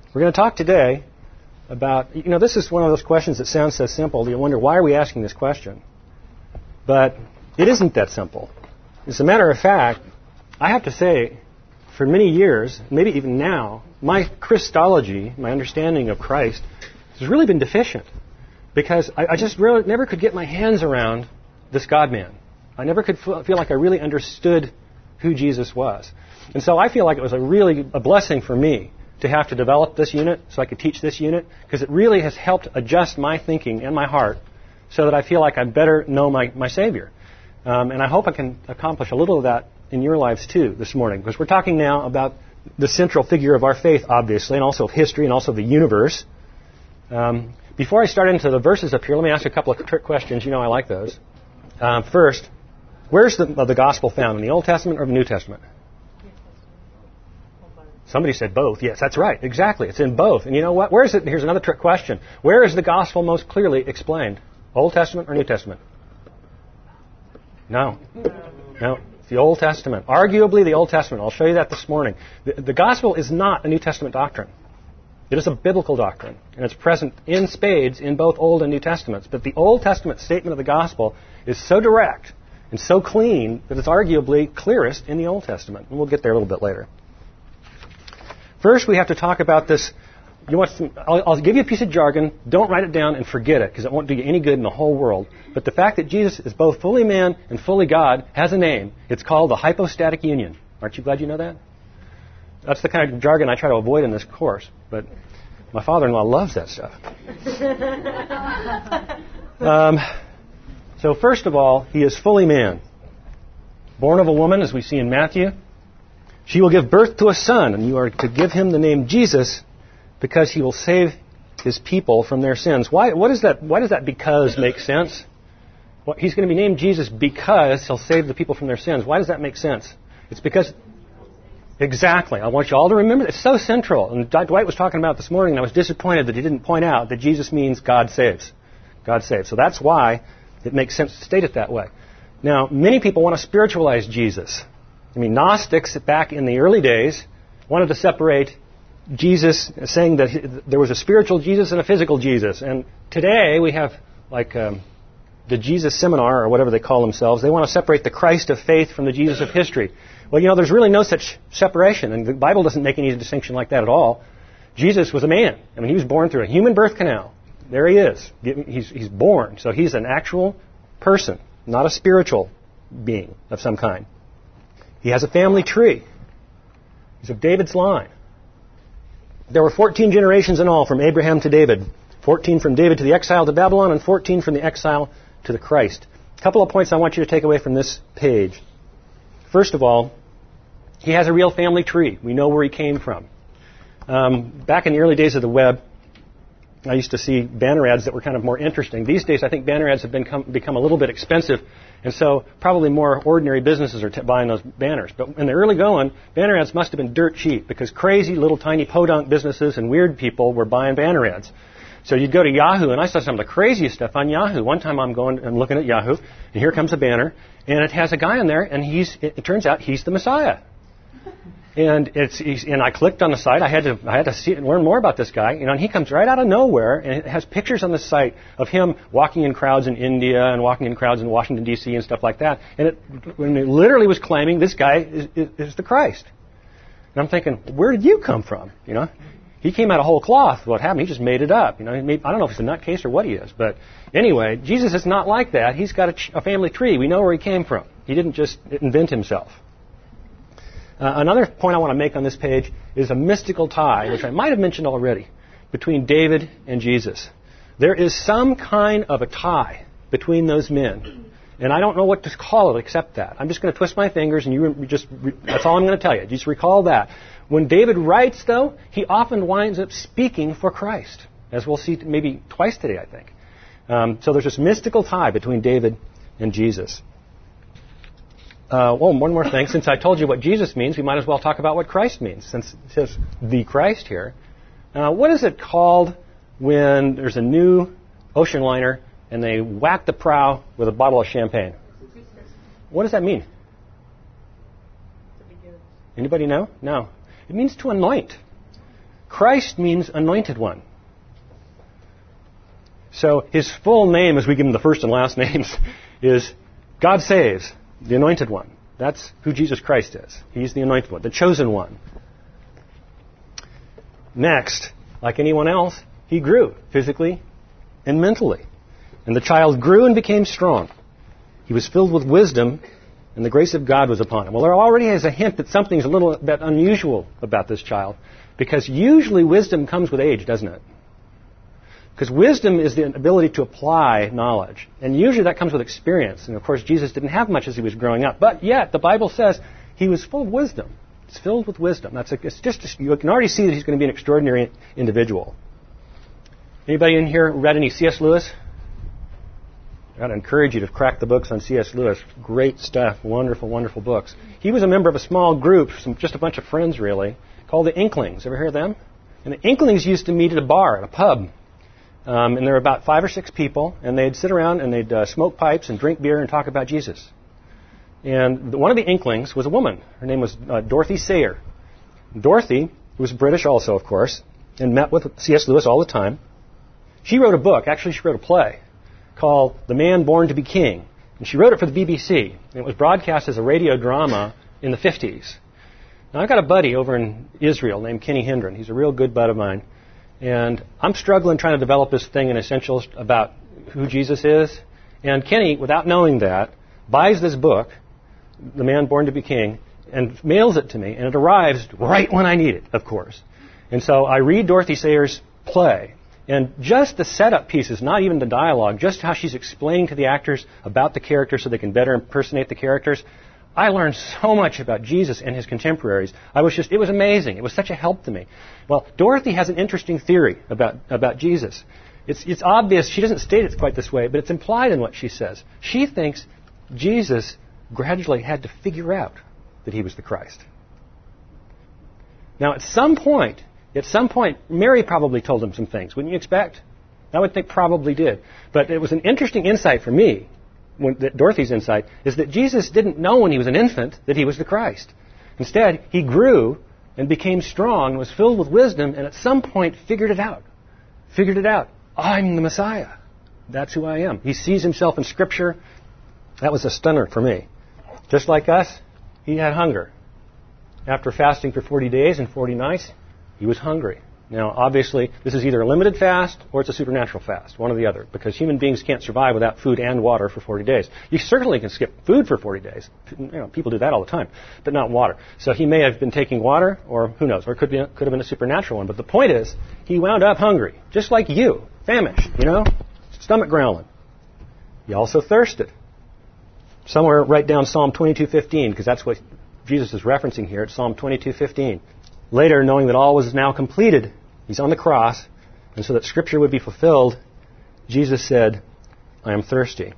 We're going to talk today about, this is one of those questions that sounds so simple. You wonder, why are we asking this question? But it isn't that simple. As a matter of fact, I have to say, for many years, maybe even now, my Christology, my understanding of Christ, has really been deficient. Because I just really never could get my hands around this God-man. I never could feel like I really understood who Jesus was. And so I feel like it was a blessing for me to have to develop this unit so I could teach this unit, because it really has helped adjust my thinking and my heart so that I feel like I better know my Savior. And I hope I can accomplish a little of that in your lives too this morning, because we're talking now about the central figure of our faith, obviously, and also of history and also of the universe. Before I start into the verses up here, let me ask you a couple of trick questions. I like those. First, where's the gospel found, in the Old Testament or the New Testament? Somebody said both. Yes, that's right. Exactly. It's in both. And you know what? Where is it? Here's another trick question. Where is the gospel most clearly explained? Old Testament or New Testament? No. It's the Old Testament. Arguably the Old Testament. I'll show you that this morning. The gospel is not a New Testament doctrine. It is a biblical doctrine. And it's present in spades in both Old and New Testaments. But the Old Testament statement of the gospel is so direct and so clean that it's arguably clearest in the Old Testament. And we'll get there a little bit later. First, we have to talk about this. I'll give you a piece of jargon. Don't write it down and forget it, because it won't do you any good in the whole world. But the fact that Jesus is both fully man and fully God has a name. It's called the hypostatic union. Aren't you glad you know that? That's the kind of jargon I try to avoid in this course. But my father-in-law loves that stuff. So first of all, he is fully man. Born of a woman, as we see in Matthew. She will give birth to a son, and you are to give him the name Jesus, because he will save his people from their sins. Why does that because make sense? Well, he's going to be named Jesus because he'll save the people from their sins. Why does that make sense? It's because... Exactly. I want you all to remember that. It's so central. And Dwight was talking about it this morning, and I was disappointed that he didn't point out that Jesus means God saves. God saves. So that's why it makes sense to state it that way. Now, many people want to spiritualize Jesus. Gnostics back in the early days wanted to separate Jesus, saying that there was a spiritual Jesus and a physical Jesus. And today we have the Jesus Seminar, or whatever they call themselves. They want to separate the Christ of faith from the Jesus of history. Well, there's really no such separation, and the Bible doesn't make any distinction like that at all. Jesus was a man. He was born through a human birth canal. There he is. He's born. So he's an actual person, not a spiritual being of some kind. He has a family tree. He's of David's line. There were 14 generations in all from Abraham to David. 14 from David to the exile to Babylon, and 14 from the exile to the Christ. A couple of points I want you to take away from this page. First of all, he has a real family tree. We know where he came from. Back in the early days of the web, I used to see banner ads that were kind of more interesting. These days, I think banner ads have become a little bit expensive, and so probably more ordinary businesses are buying those banners. But in the early going, banner ads must have been dirt cheap, because crazy little tiny podunk businesses and weird people were buying banner ads. So you'd go to Yahoo, and I saw some of the craziest stuff on Yahoo. One time I'm looking at Yahoo, and here comes a banner, and it has a guy in there, and it turns out he's the Messiah. And I clicked on the site. I had to see it and learn more about this guy. And he comes right out of nowhere, and it has pictures on the site of him walking in crowds in India and walking in crowds in Washington, D.C. and stuff like that. And it literally was claiming this guy is the Christ. And I'm thinking, where did you come from? He came out of whole cloth. What happened? He just made it up. I don't know if he's a nutcase or what he is. But anyway, Jesus is not like that. He's got a family tree. We know where he came from. He didn't just invent himself. Another point I want to make on this page is a mystical tie, which I might have mentioned already, between David and Jesus. There is some kind of a tie between those men. And I don't know what to call it except that. I'm just going to twist my fingers, and that's all I'm going to tell you. Just recall that. When David writes, though, he often winds up speaking for Christ, as we'll see maybe twice today, I think. So there's this mystical tie between David and Jesus. One more thing. Since I told you what Jesus means, we might as well talk about what Christ means, since it says the Christ here. What is it called when there's a new ocean liner and they whack the prow with a bottle of champagne? What does that mean? Anybody know? No. It means to anoint. Christ means anointed one. So his full name, as we give him the first and last names, is God saves, the anointed one. That's who Jesus Christ is. He's the anointed one, the chosen one. Next, like anyone else, he grew physically and mentally. And the child grew and became strong. He was filled with wisdom, and the grace of God was upon him. Well, there already is a hint that something's a little bit unusual about this child, because usually wisdom comes with age, doesn't it? Because wisdom is the ability to apply knowledge. And usually that comes with experience. And of course, Jesus didn't have much as he was growing up. But yet, the Bible says he was full of wisdom. It's filled with wisdom. You can already see that he's going to be an extraordinary individual. Anybody in here read any C.S. Lewis? I'd encourage you to crack the books on C.S. Lewis. Great stuff. Wonderful, wonderful books. He was a member of a small group, just a bunch of friends really, called the Inklings. Ever hear of them? And the Inklings used to meet at a bar, at a pub. And there were about 5 or 6 people, and they'd sit around and they'd smoke pipes and drink beer and talk about Jesus. And one of the Inklings was a woman. Her name was Dorothy Sayre. Dorothy, who was British also, of course, and met with C.S. Lewis all the time. She wrote a book. Actually, she wrote a play called The Man Born to be King. And she wrote it for the BBC. And it was broadcast as a radio drama in the 50s. Now, I've got a buddy over in Israel named Kenny Hendren. He's a real good bud of mine. And I'm struggling trying to develop this thing in Essentials about who Jesus is. And Kenny, without knowing that, buys this book, The Man Born to be King, and mails it to me. And it arrives right when I need it, of course. And so I read Dorothy Sayre's play. And just the setup pieces, not even the dialogue, just how she's explaining to the actors about the characters so they can better impersonate the characters. I learned so much about Jesus and his contemporaries. It was amazing. It was such a help to me. Well, Dorothy has an interesting theory about Jesus. It's obvious. She doesn't state it quite this way, but it's implied in what she says. She thinks Jesus gradually had to figure out that he was the Christ. Now, at some point, Mary probably told him some things, wouldn't you expect? I would think probably did. But it was an interesting insight for me. Dorothy's insight is that Jesus didn't know when he was an infant that he was the Christ. Instead, he grew and became strong, was filled with wisdom, and at some point figured it out. I'm the Messiah. That's who I am. He sees himself in Scripture. That was a stunner for me. Just like us, he had hunger. After fasting for 40 days and 40 nights, he was hungry. Now, obviously, this is either a limited fast or it's a supernatural fast, one or the other, because human beings can't survive without food and water for 40 days. You certainly can skip food for 40 days. People do that all the time, but not water. So he may have been taking water, or who knows, or it could have been a supernatural one. But the point is, he wound up hungry, just like you, famished, stomach growling. He also thirsted. Somewhere write down Psalm 22:15, because that's what Jesus is referencing here. It's Psalm 22:15. Later, knowing that all was now completed, he's on the cross, and so that Scripture would be fulfilled, Jesus said, I am thirsty.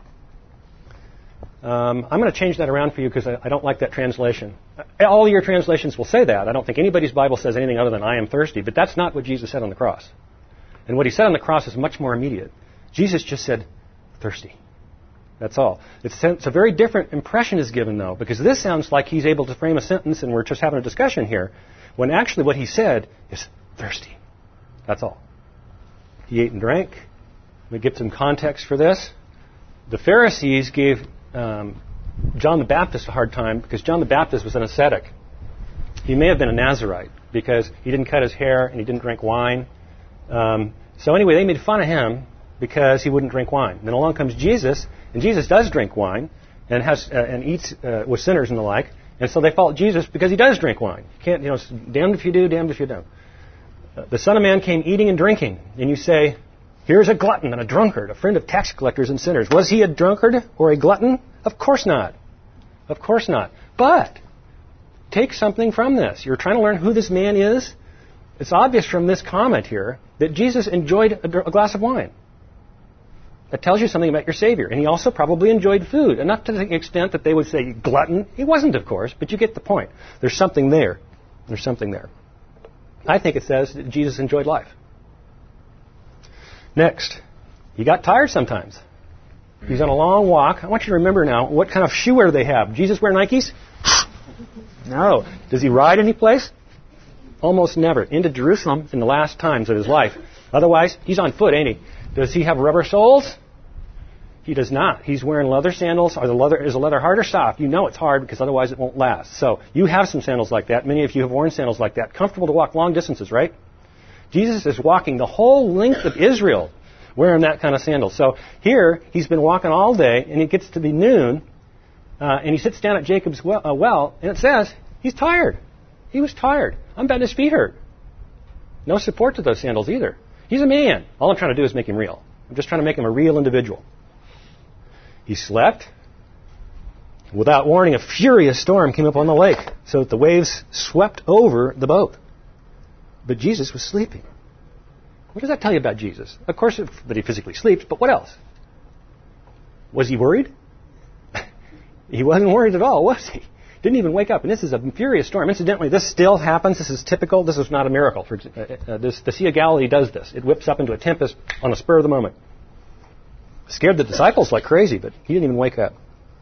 I'm going to change that around for you because I don't like that translation. All your translations will say that. I don't think anybody's Bible says anything other than I am thirsty, but that's not what Jesus said on the cross. And what he said on the cross is much more immediate. Jesus just said, thirsty. That's all. It's a very different impression is given, though, because this sounds like he's able to frame a sentence and we're just having a discussion here, when actually what he said is thirsty. That's all. He ate and drank. Let me give some context for this. The Pharisees gave John the Baptist a hard time because John the Baptist was an ascetic. He may have been a Nazirite because he didn't cut his hair and he didn't drink wine. So anyway, they made fun of him because he wouldn't drink wine. Then along comes Jesus, and Jesus does drink wine and eats with sinners and the like. And so they fault Jesus because he does drink wine. You can't, damned if you do, damned if you don't. The Son of Man came eating and drinking, and you say, here's a glutton and a drunkard, a friend of tax collectors and sinners. Was he a drunkard or a glutton? Of course not. Of course not. But take something from this. You're trying to learn who this man is. It's obvious from this comment here that Jesus enjoyed a glass of wine. That tells you something about your Savior. And he also probably enjoyed food, enough to the extent that they would say glutton. He wasn't, of course, but you get the point. There's something there. There's something there. I think it says that Jesus enjoyed life. Next, he got tired sometimes. He's on a long walk. I want you to remember now, what kind of shoe wear do they have? Jesus wear Nikes? No. Does he ride any place? almost never. Into Jerusalem in the last times of his life. Otherwise, he's on foot, ain't he? Does he have rubber soles? He does not. He's wearing leather sandals. Is the leather hard or soft? You know it's hard because otherwise it won't last. So you have some sandals like that. Many of you have worn sandals like that. Comfortable to walk long distances, right? Jesus is walking the whole length of Israel wearing that kind of sandals. So here, he's been walking all day, and it gets to be noon, and he sits down at Jacob's well, and it says he's tired. He was tired. I'm betting his feet hurt. No support to those sandals either. He's a man. All I'm trying to do is make him real. I'm just trying to make him a real individual. He slept. Without warning, a furious storm came up on the lake, so that the waves swept over the boat. But Jesus was sleeping. What does that tell you about Jesus? Of course, that he physically sleeps, but what else? Was he worried? He wasn't worried at all, was he? Didn't even wake up. And this is a furious storm. Incidentally, this still happens. This is typical. This is not a miracle. The Sea of Galilee does this. It whips up into a tempest on a spur of the moment. Scared the disciples like crazy, but he didn't even wake up.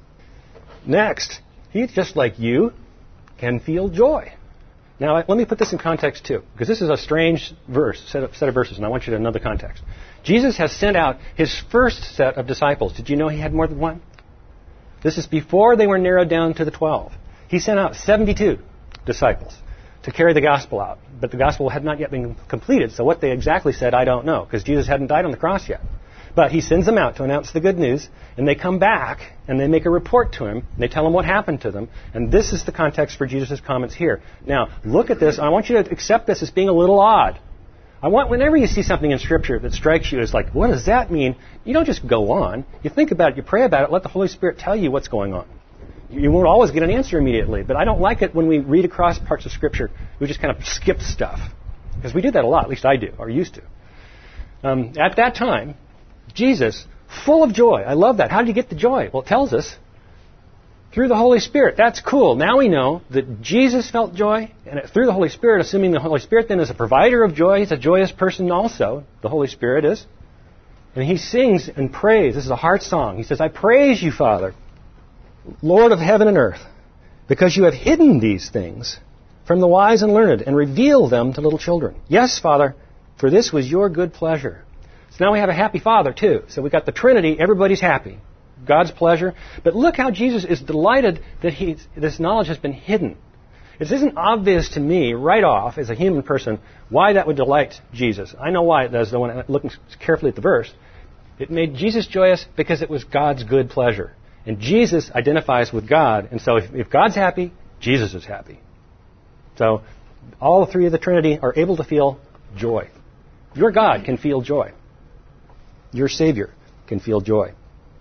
Next, he, just like you, can feel joy. Now, let me put this in context, too, because this is a strange set of verses, and I want you to know the context. Jesus has sent out his first set of disciples. Did you know he had more than one? This is before they were narrowed down to the 12. He sent out 72 disciples to carry the gospel out, but the gospel had not yet been completed, so what they exactly said, I don't know, because Jesus hadn't died on the cross yet. But he sends them out to announce the good news, and they come back, and they make a report to him, and they tell him what happened to them, and this is the context for Jesus' comments here. Now, look at this. I want you to accept this as being a little odd. Whenever you see something in Scripture that strikes you as like, what does that mean? You don't just go on. You think about it, you pray about it, let the Holy Spirit tell you what's going on. You won't always get an answer immediately, but I don't like it when we read across parts of Scripture, we just kind of skip stuff. Because we do that a lot, at least I do, or used to. At that time, Jesus, full of joy. I love that. How did he get the joy? Well, it tells us through the Holy Spirit. That's cool. Now we know that Jesus felt joy, and through the Holy Spirit, assuming the Holy Spirit then is a provider of joy, he's a joyous person also. The Holy Spirit is. And he sings and prays. This is a heart song. He says, I praise you, Father, Lord of heaven and earth, because you have hidden these things from the wise and learned and revealed them to little children. Yes, Father, for this was your good pleasure. So now we have a happy Father, too. So we've got the Trinity. Everybody's happy. God's pleasure. But look how Jesus is delighted that this knowledge has been hidden. It isn't obvious to me right off as a human person why that would delight Jesus. I know why it does, though, when I'm looking carefully at the verse. It made Jesus joyous because it was God's good pleasure. And Jesus identifies with God. And so if God's happy, Jesus is happy. So all three of the Trinity are able to feel joy. Your God can feel joy. Your Savior can feel joy.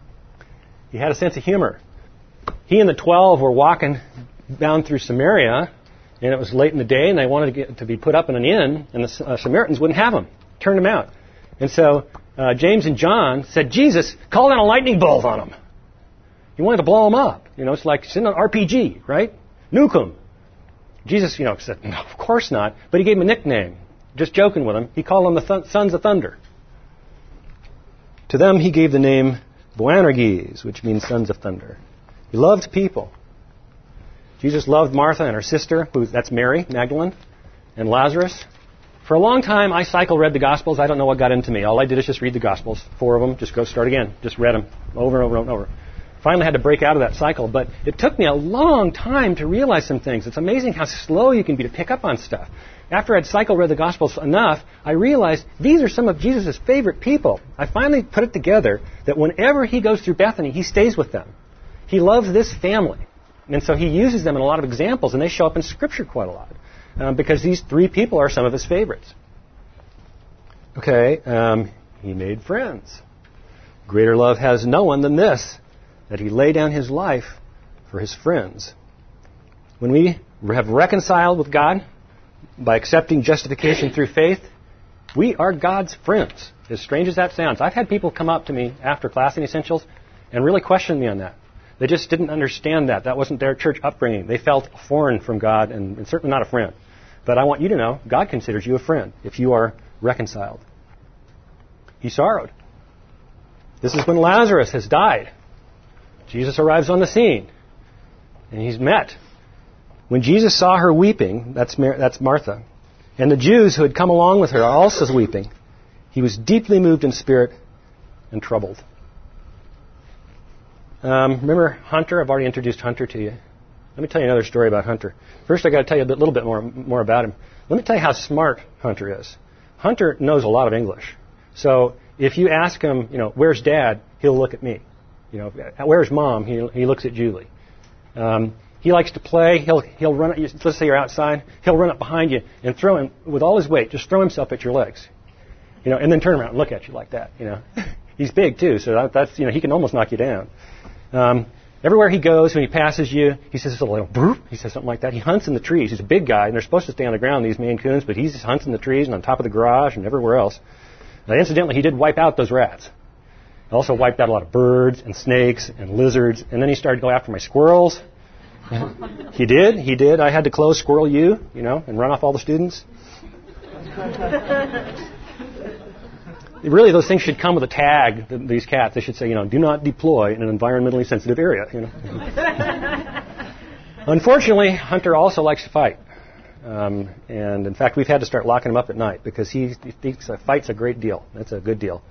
He had a sense of humor. He and the 12 were walking down through Samaria, and it was late in the day, and they wanted to be put up in an inn, and the Samaritans wouldn't have them, turned them out. And so James and John said, Jesus, call down a lightning bolt on them. He wanted to blow them up. It's like send an RPG, right? Nuke them. Jesus, said, no, of course not. But he gave them a nickname, just joking with them. He called them the Sons of Thunder. To them, he gave the name Boanerges, which means Sons of Thunder. He loved people. Jesus loved Martha and her sister, that's Mary Magdalene, and Lazarus. For a long time, I read the Gospels. I don't know what got into me. All I did is just read the Gospels, 4 of them, just go start again. Just read them over and over and over. Finally had to break out of that cycle, but it took me a long time to realize some things. It's amazing how slow you can be to pick up on stuff. After I'd read the Gospels enough, I realized these are some of Jesus' favorite people. I finally put it together that whenever he goes through Bethany, he stays with them. He loves this family. And so he uses them in a lot of examples, and they show up in Scripture quite a lot, because these 3 people are some of his favorites. Okay, he made friends. Greater love has no one than this, that he lay down his life for his friends. When we have reconciled with God, by accepting justification through faith, we are God's friends. As strange as that sounds. I've had people come up to me after Class in Essentials and really question me on that. They just didn't understand that. That wasn't their church upbringing. They felt foreign from God and certainly not a friend. But I want you to know, God considers you a friend if you are reconciled. He sorrowed. This is when Lazarus has died. Jesus arrives on the scene, and he's met. When Jesus saw her weeping, that's Martha, And the Jews who had come along with her are also weeping. He was deeply moved in spirit and troubled. Remember Hunter? I've already introduced Hunter to you. Let me tell you another story about Hunter. First, I've got to tell you a little bit more about him. Let me tell you how smart Hunter is. Hunter knows a lot of English. So if you ask him, where's Dad, he'll look at me. Where's Mom? He looks at Julie. He likes to play. He'll run. Let's say you're outside. He'll run up behind you and throw him with all his weight. Just throw himself at your legs, and then turn around and look at you like that. He's big too, so that's he can almost knock you down. Everywhere he goes, when he passes you, he says a little broop. He says something like that. He hunts in the trees. He's a big guy, and they're supposed to stay on the ground, these Maine Coons, but he just hunts in the trees and on top of the garage and everywhere else. Now, incidentally, he did wipe out those rats. He also wiped out a lot of birds and snakes and lizards, and then he started to go after my squirrels. He did. I had to close Squirrel U, and run off all the students. Really, those things should come with a tag, these cats. They should say, do not deploy in an environmentally sensitive area, Unfortunately, Hunter also likes to fight. And in fact, we've had to start locking him up at night because he thinks a fight's a great deal. That's a good deal.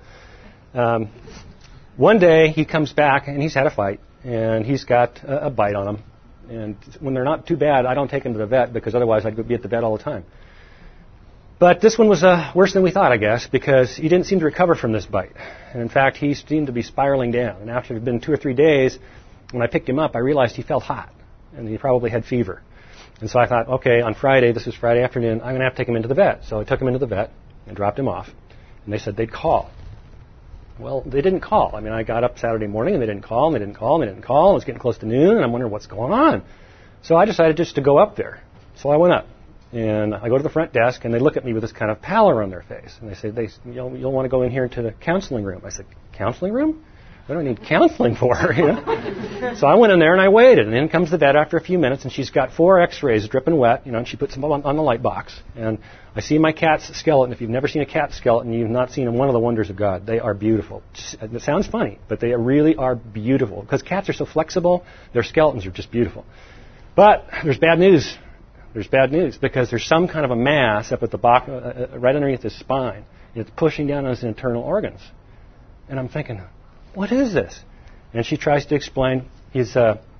One day, he comes back, and he's had a fight, and he's got a bite on him. And when they're not too bad, I don't take him to the vet because otherwise I'd be at the vet all the time. But this one was worse than we thought, I guess, because he didn't seem to recover from this bite. And in fact, he seemed to be spiraling down. And after it had been 2 or 3 days, when I picked him up, I realized he felt hot. And he probably had fever. And so I thought, okay, on Friday, this is Friday afternoon, I'm going to have to take him into the vet. So I took him into the vet and dropped him off. And they said they'd call. Well, they didn't call. I got up Saturday morning, and they didn't call, and they didn't call, and they didn't call. It was getting close to noon, and I'm wondering what's going on. So I decided just to go up there. So I went up. And I go to the front desk, and they look at me with this kind of pallor on their face. And they say, you'll want to go in here into the counseling room. I said, counseling room? What do I need counseling for? So I went in there, and I waited. And in comes the vet after a few minutes, and she's got 4 x-rays dripping wet, and she puts them on the light box. And I see my cat's skeleton. If you've never seen a cat skeleton, you've not seen one of the wonders of God. They are beautiful. It sounds funny, but they really are beautiful. Because cats are so flexible, their skeletons are just beautiful. But there's bad news. There's bad news because there's some kind of a mass up at the right underneath his spine. It's pushing down on his internal organs. And I'm thinking, what is this? And she tries to explain his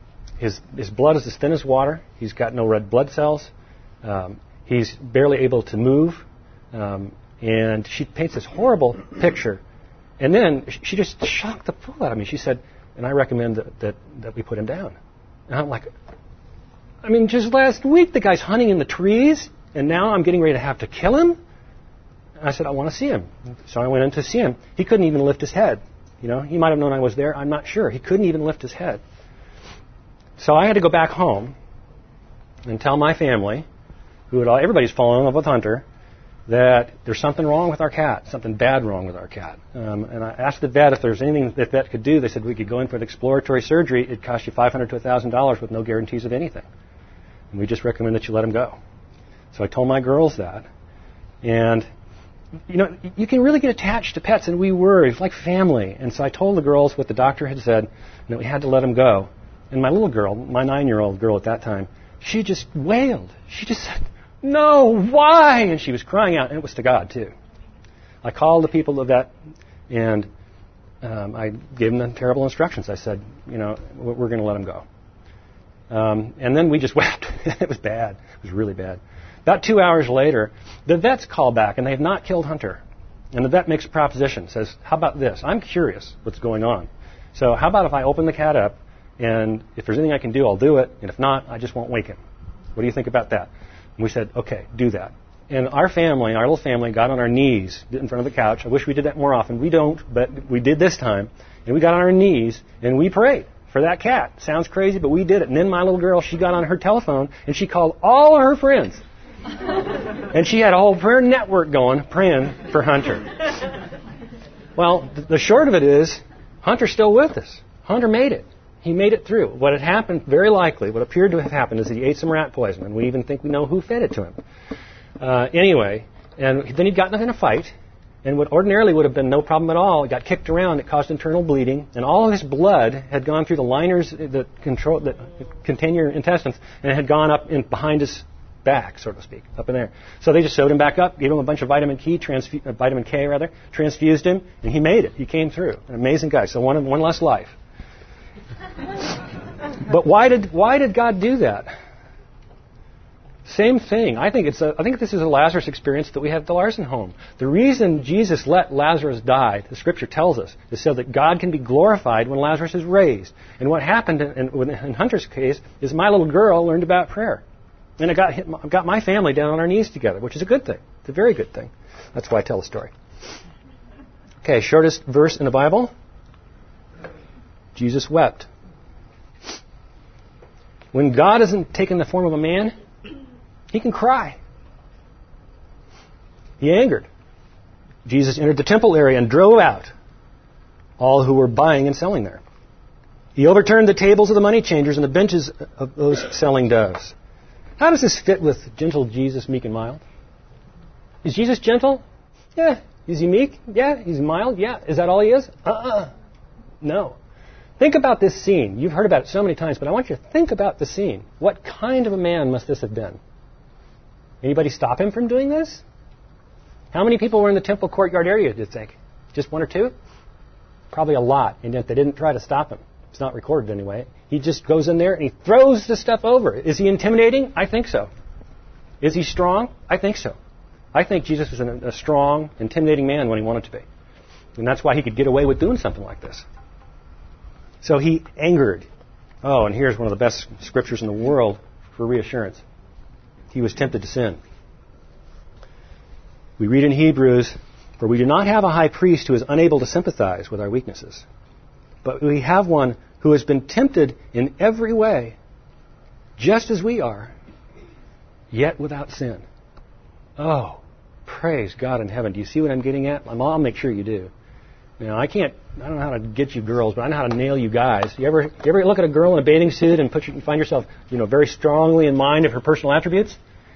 blood is as thin as water. He's got no red blood cells. He's barely able to move. And she paints this horrible picture. And then she just shocked the fool out of me. She said, and I recommend that we put him down. And I'm like, just last week the guy's hunting in the trees, and now I'm getting ready to have to kill him? And I said, I want to see him. So I went in to see him. He couldn't even lift his head. He might have known I was there. I'm not sure. He couldn't even lift his head. So I had to go back home and tell my family, everybody's falling in love with Hunter, that there's something wrong with our cat, something bad wrong with our cat. And I asked the vet if there's anything that vet could do. They said we could go in for an exploratory surgery. It'd cost you $500 to $1,000 with no guarantees of anything. And we just recommend that you let him go. So I told my girls that. And, you can really get attached to pets, and we were. It was like family. And so I told the girls what the doctor had said, and that we had to let him go. And my little girl, my 9-year-old girl at that time, she just wailed. She just said, no, why? And she was crying out, and it was to God, too. I called the people of that, and I gave them the terrible instructions. I said, we're going to let him go. And then we just wept. It was bad. It was really bad. About 2 hours later, the vets call back, and they have not killed Hunter. And the vet makes a proposition, says, how about this? I'm curious what's going on. So how about if I open the cat up, and if there's anything I can do, I'll do it. And if not, I just won't wake him. What do you think about that? And we said, okay, do that. And our little family, got on our knees in front of the couch. I wish we did that more often. We don't, but we did this time. And we got on our knees, and we prayed for that cat. Sounds crazy, but we did it. And then my little girl, she got on her telephone, and she called all of her friends. And she had a whole prayer network going, praying for Hunter. Well, the short of it is, Hunter's still with us. Hunter made it. He made it through. What had happened, very likely, what appeared to have happened is he ate some rat poison, and we even think we know who fed it to him. Anyway, and then he'd gotten in a fight, and what ordinarily would have been no problem at all, it got kicked around, it caused internal bleeding, and all of his blood had gone through the liners that contain your intestines, and it had gone up behind his back, so to speak, up in there. So they just sewed him back up, gave him a bunch of vitamin K, transfused him, and he made it. He came through. An amazing guy. So one less life. But why did God do that? Same thing. I think this is a Lazarus experience that we have at the Larson home. The reason Jesus let Lazarus die, the Scripture tells us, is so that God can be glorified when Lazarus is raised. And what happened in Hunter's case is my little girl learned about prayer, and it got my family down on our knees together, which is a good thing. It's a very good thing. That's why I tell the story. Okay, shortest verse in the Bible. Jesus wept. When God isn't taking the form of a man, he can cry. He angered. Jesus entered the temple area and drove out all who were buying and selling there. He overturned the tables of the money changers and the benches of those selling doves. How does this fit with gentle Jesus, meek and mild? Is Jesus gentle? Yeah. Is he meek? Yeah. He's mild? Yeah. Is that all he is? No. Think about this scene. You've heard about it so many times, but I want you to think about the scene. What kind of a man must this have been? Anybody stop him from doing this? How many people were in the temple courtyard area, do you think? Just one or two? Probably a lot, and yet they didn't try to stop him. It's not recorded anyway. He just goes in there and he throws the stuff over. Is he intimidating? I think so. Is he strong? I think so. I think Jesus was a strong, intimidating man when he wanted to be. And that's why he could get away with doing something like this. So he angered. Oh, and here's one of the best scriptures in the world for reassurance. He was tempted to sin. We read in Hebrews, "For we do not have a high priest who is unable to sympathize with our weaknesses, but we have one who has been tempted in every way, just as we are, yet without sin." Oh, praise God in heaven. Do you see what I'm getting at? I'll make sure you do. Now, I don't know how to get you girls, but I know how to nail you guys. You ever look at a girl in a bathing suit and find yourself, very strongly in mind of her personal attributes?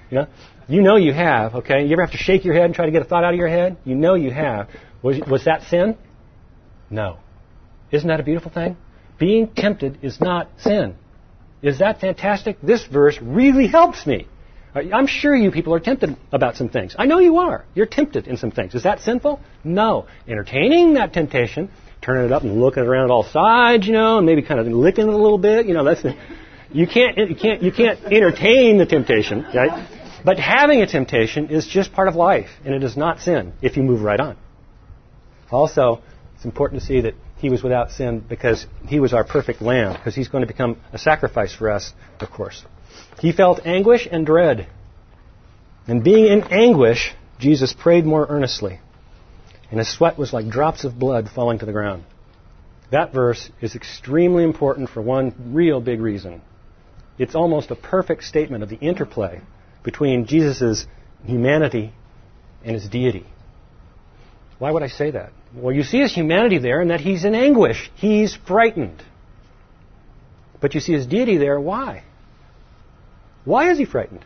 You know you have, okay? You ever have to shake your head and try to get a thought out of your head? You know you have. Was that sin? No. Isn't that a beautiful thing? Being tempted is not sin. Is that fantastic? This verse really helps me. I'm sure you people are tempted about some things. I know you are. You're tempted in some things. Is that sinful? No. Entertaining that temptation, turning it up and looking around all sides, and maybe kind of licking it a little bit, you can't entertain the temptation, right? But having a temptation is just part of life, and it is not sin if you move right on. Also, it's important to see that he was without sin because he was our perfect lamb, because he's going to become a sacrifice for us, of course. He felt anguish and dread. And being in anguish, Jesus prayed more earnestly, and his sweat was like drops of blood falling to the ground. That verse is extremely important for one real big reason. It's almost a perfect statement of the interplay between Jesus' humanity and his deity. Why would I say that? Well, you see his humanity there in that he's in anguish. He's frightened. But you see his deity there. Why? Why is he frightened?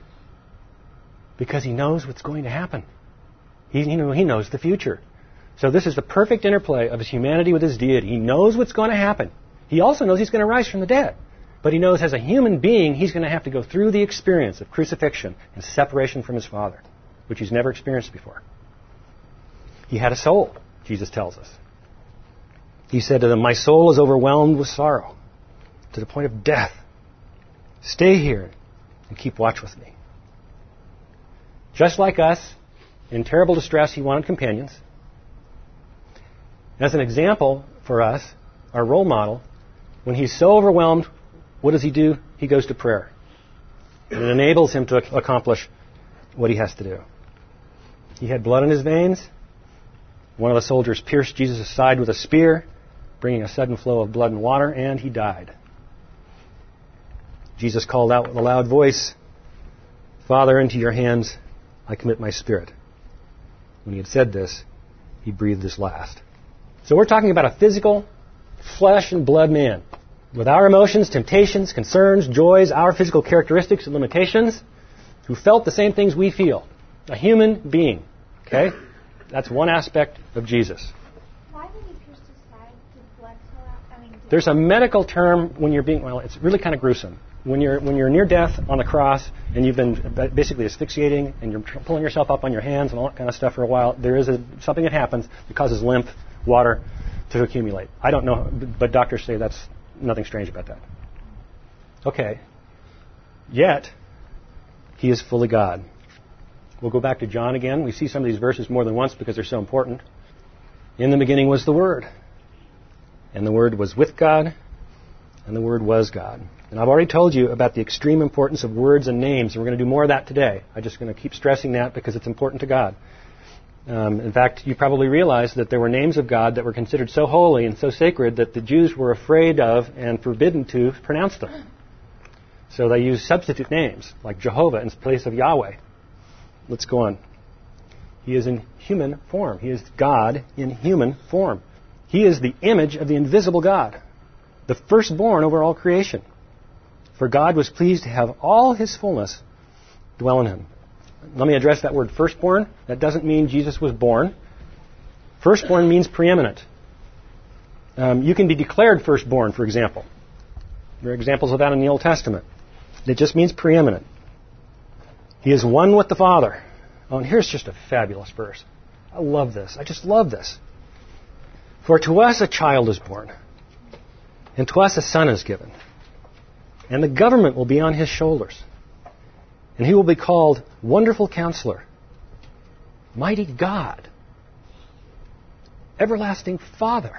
Because he knows what's going to happen. He knows the future. So this is the perfect interplay of his humanity with his deity. He knows what's going to happen. He also knows he's going to rise from the dead. But he knows as a human being, he's going to have to go through the experience of crucifixion and separation from his Father, which he's never experienced before. He had a soul, Jesus tells us. He said to them, "My soul is overwhelmed with sorrow to the point of death. Stay here and keep watch with me." Just like us, in terrible distress, he wanted companions. As an example for us, our role model, when he's so overwhelmed, what does he do? He goes to prayer. And it enables him to accomplish what he has to do. He had blood in his veins. One of the soldiers pierced Jesus' side with a spear, bringing a sudden flow of blood and water, and he died. Jesus called out with a loud voice, "Father, into your hands I commit my spirit." When he had said this, he breathed his last. So we're talking about a physical, flesh and blood man with our emotions, temptations, concerns, joys, our physical characteristics and limitations, who felt the same things we feel. A human being. Okay? That's one aspect of Jesus. Why did he pierce his side? Did blood flow out? There's a medical term when you're being, it's really kind of gruesome. when you're near death on the cross and you've been basically asphyxiating and you're pulling yourself up on your hands and all that kind of stuff for a while, there is something that happens that causes lymph, water to accumulate. I don't know, but doctors say that's nothing strange about that. Okay. Yet, he is fully God. We'll go back to John again. We see some of these verses more than once because they're so important. In the beginning was the Word. And the Word was with God. And the Word was God. And I've already told you about the extreme importance of words and names. And we're going to do more of that today. I'm just going to keep stressing that because it's important to God. In fact, you probably realize that there were names of God that were considered so holy and so sacred that the Jews were afraid of and forbidden to pronounce them. So they used substitute names, like Jehovah in place of Yahweh. Let's go on. He is in human form. He is God in human form. He is the image of the invisible God, the firstborn over all creation. For God was pleased to have all His fullness dwell in Him. Let me address that word firstborn. That doesn't mean Jesus was born. Firstborn means preeminent. You can be declared firstborn, for example. There are examples of that in the Old Testament. It just means preeminent. He is one with the Father. Oh, and here's just a fabulous verse. I love this. I just love this. For to us a child is born, and to us a son is given, and the government will be on His shoulders. And He will be called Wonderful Counselor, Mighty God, Everlasting Father,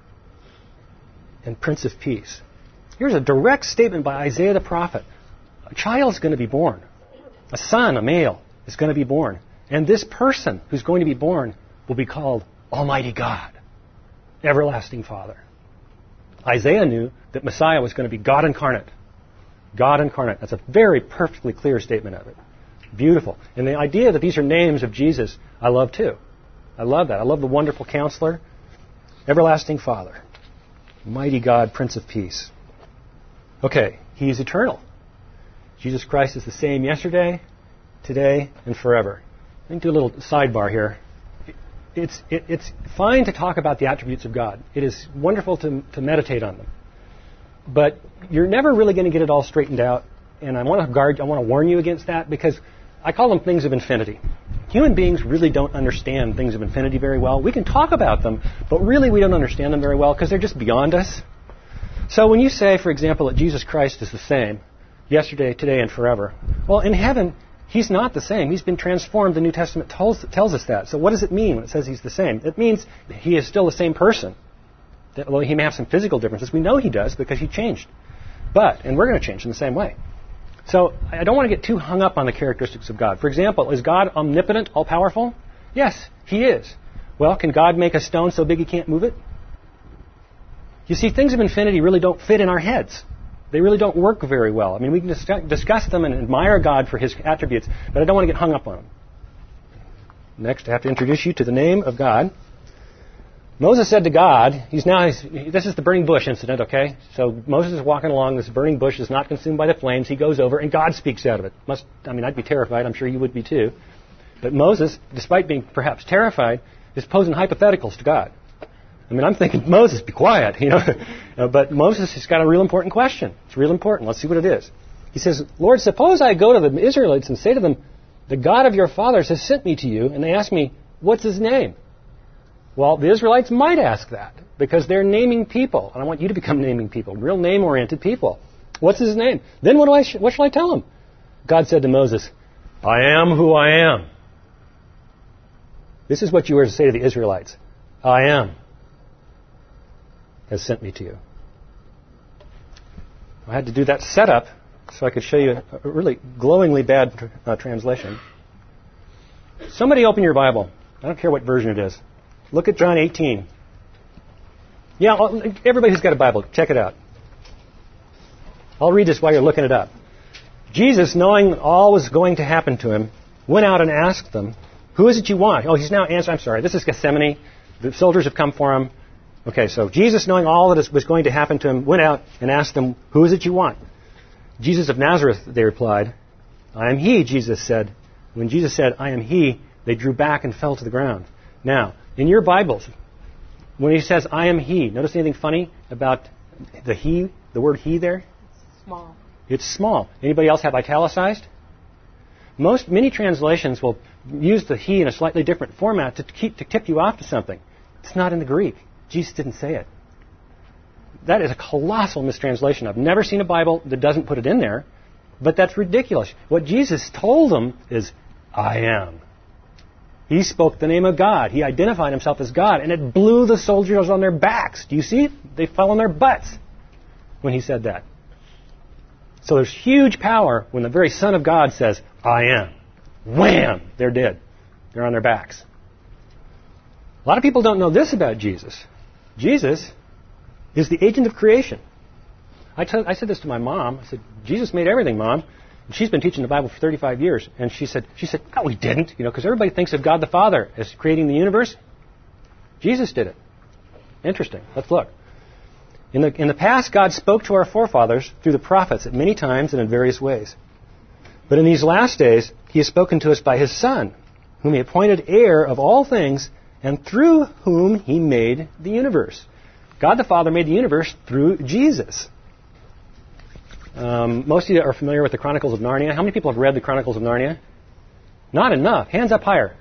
and Prince of Peace. Here's a direct statement by Isaiah the prophet. A child is going to be born. A son, a male, is going to be born. And this person who's going to be born will be called Almighty God, Everlasting Father. Isaiah knew that Messiah was going to be God incarnate. God incarnate. That's a very perfectly clear statement of it. Beautiful. And the idea that these are names of Jesus, I love too. I love that. I love the Wonderful Counselor, Everlasting Father, Mighty God, Prince of Peace. Okay, He's eternal. Jesus Christ is the same yesterday, today, and forever. Let me do a little sidebar here. It's fine to talk about the attributes of God. It is wonderful to meditate on them. But you're never really going to get it all straightened out. And I want to warn you against that because I call them things of infinity. Human beings really don't understand things of infinity very well. We can talk about them, but really we don't understand them very well because they're just beyond us. So when you say, for example, that Jesus Christ is the same, yesterday, today, and forever. Well, in heaven, He's not the same. He's been transformed. The New Testament tells us that. So what does it mean when it says He's the same? It means He is still the same person. Although He may have some physical differences. We know He does because He changed. And we're going to change in the same way. So I don't want to get too hung up on the characteristics of God. For example, is God omnipotent, all-powerful? Yes, He is. Well, can God make a stone so big He can't move it? You see, things of infinity really don't fit in our heads. They really don't work very well. I mean, we can discuss them and admire God for His attributes, but I don't want to get hung up on them. Next, I have to introduce you to the name of God. Moses said to God, this is the burning bush incident, okay? So Moses is walking along, this burning bush is not consumed by the flames. He goes over, and God speaks out of it. I'd be terrified. I'm sure you would be too. But Moses, despite being perhaps terrified, is posing hypotheticals to God. I'm thinking, Moses, be quiet, But Moses has got a real important question. It's real important. Let's see what it is. He says, Lord, suppose I go to the Israelites and say to them, the God of your fathers has sent me to you, and they ask me, what's His name? Well, the Israelites might ask that, because they're naming people. And I want you to become naming people, real name-oriented people. What's His name? Then what shall I tell them? God said to Moses, I am who I am. This is what you were to say to the Israelites. I am has sent me to you. I had to do that setup so I could show you a really glowingly bad translation. Somebody open your Bible. I don't care what version it is. Look at John 18. Yeah, everybody who's got a Bible, check it out. I'll read this while you're looking it up. Jesus, knowing all was going to happen to Him, went out and asked them, who is it you want? Oh, He's now answering. I'm sorry, this is Gethsemane. The soldiers have come for Him. Okay, so Jesus, knowing all that was going to happen to Him, went out and asked them, who is it you want? Jesus of Nazareth, they replied. I am He, Jesus said. When Jesus said, I am He, they drew back and fell to the ground. Now, in your Bibles, when He says, I am He, notice anything funny about the He, the word He there? Small. It's small. Anybody else have italicized? Many translations will use the he in a slightly different format to tip you off to something. It's not in the Greek. Jesus didn't say it. That is a colossal mistranslation. I've never seen a Bible that doesn't put it in there, but that's ridiculous. What Jesus told them is, I am. He spoke the name of God. He identified himself as God, and it blew the soldiers on their backs. Do you see? They fell on their butts when he said that. So there's huge power when the very Son of God says, I am. Wham! They're dead. They're on their backs. A lot of people don't know this about Jesus. Jesus is the agent of creation. I said this to my mom. I said, Jesus made everything, Mom. And she's been teaching the Bible for 35 years. And she said, no, he didn't. Because everybody thinks of God the Father as creating the universe. Jesus did it. Interesting. Let's look. In the past, God spoke to our forefathers through the prophets at many times and in various ways. But in these last days, he has spoken to us by his Son, whom he appointed heir of all things, and through whom he made the universe. God the Father made the universe through Jesus. Most of you are familiar with the Chronicles of Narnia. How many people have read the Chronicles of Narnia? Not enough. Hands up higher.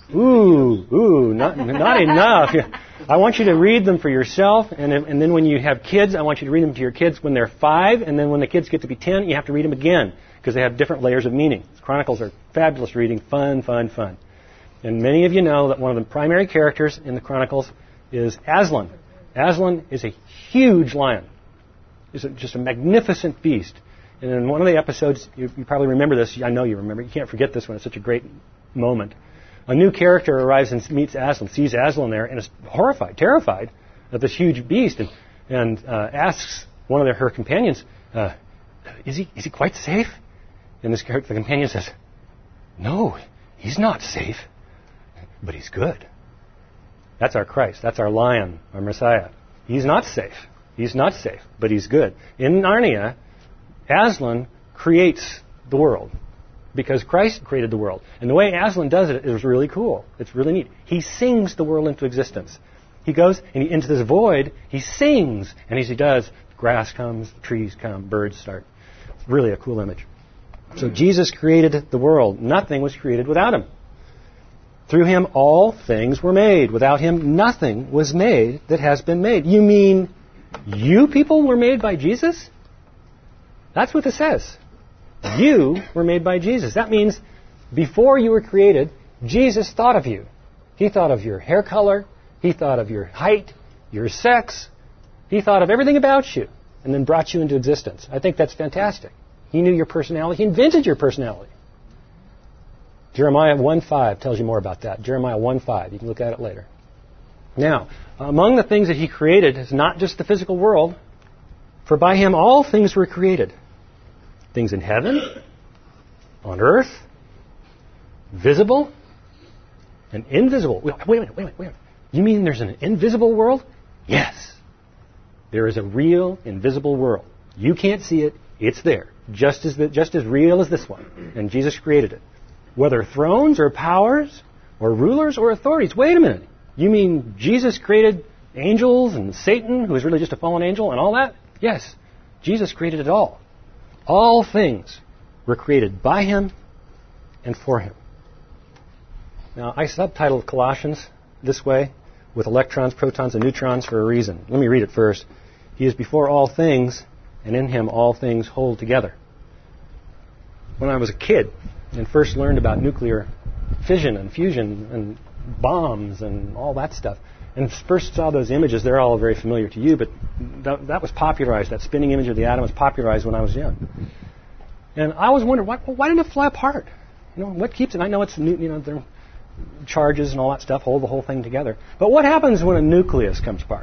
Not enough. I want you to read them for yourself, and then when you have kids, I want you to read them to your kids when they're 5, and then when the kids get to be 10, you have to read them again, because they have different layers of meaning. Chronicles are fabulous reading, fun. And many of you know that one of the primary characters in the Chronicles is Aslan. Aslan is a huge lion. He's just a magnificent beast. And in one of the episodes, you probably remember this. I know you remember. You can't forget this one. It's such a great moment. A new character arrives and meets Aslan, sees Aslan there, and is horrified, terrified of this huge beast, and asks one of her companions, "Is he quite safe?" And the companion says, "No, he's not safe, but he's good." That's our Christ. That's our Lion, our Messiah. He's not safe. He's not safe, but he's good. In Narnia, Aslan creates the world, because Christ created the world. And the way Aslan does it is really cool. It's really neat. He sings the world into existence. He goes into this void, he sings, and as he does, grass comes, trees come, birds start. It's really a cool image. So Jesus created the world. Nothing was created without him. Through him all things were made. Without him nothing was made that has been made. You mean you people were made by Jesus? That's what this says. You were made by Jesus. That means before you were created, Jesus thought of you. He thought of your hair color. He thought of your height, your sex. He thought of everything about you and then brought you into existence. I think that's fantastic. He knew your personality. He invented your personality. Jeremiah 1:5 tells you more about that. Jeremiah 1:5. You can look at it later. Now, among the things that he created is not just the physical world, for by him all things were created. Things in heaven, on earth, visible, and invisible. Wait a minute. You mean there's an invisible world? Yes. There is a real, invisible world. You can't see it. It's there. Just as real as this one. And Jesus created it. Whether thrones or powers or rulers or authorities. Wait a minute. You mean Jesus created angels and Satan, who is really just a fallen angel, and all that? Yes. Jesus created it all. All things were created by him and for him. Now, I subtitled Colossians this way, with electrons, protons, and neutrons for a reason. Let me read it first. He is before all things, and in him all things hold together. When I was a kid and first learned about nuclear fission and fusion and bombs and all that stuff, and first saw those images, they're all very familiar to you, but that was popularized. That spinning image of the atom was popularized when I was young. And I always wondered, why didn't it fly apart? What keeps it? I know it's, their charges and all that stuff hold the whole thing together. But what happens when a nucleus comes apart?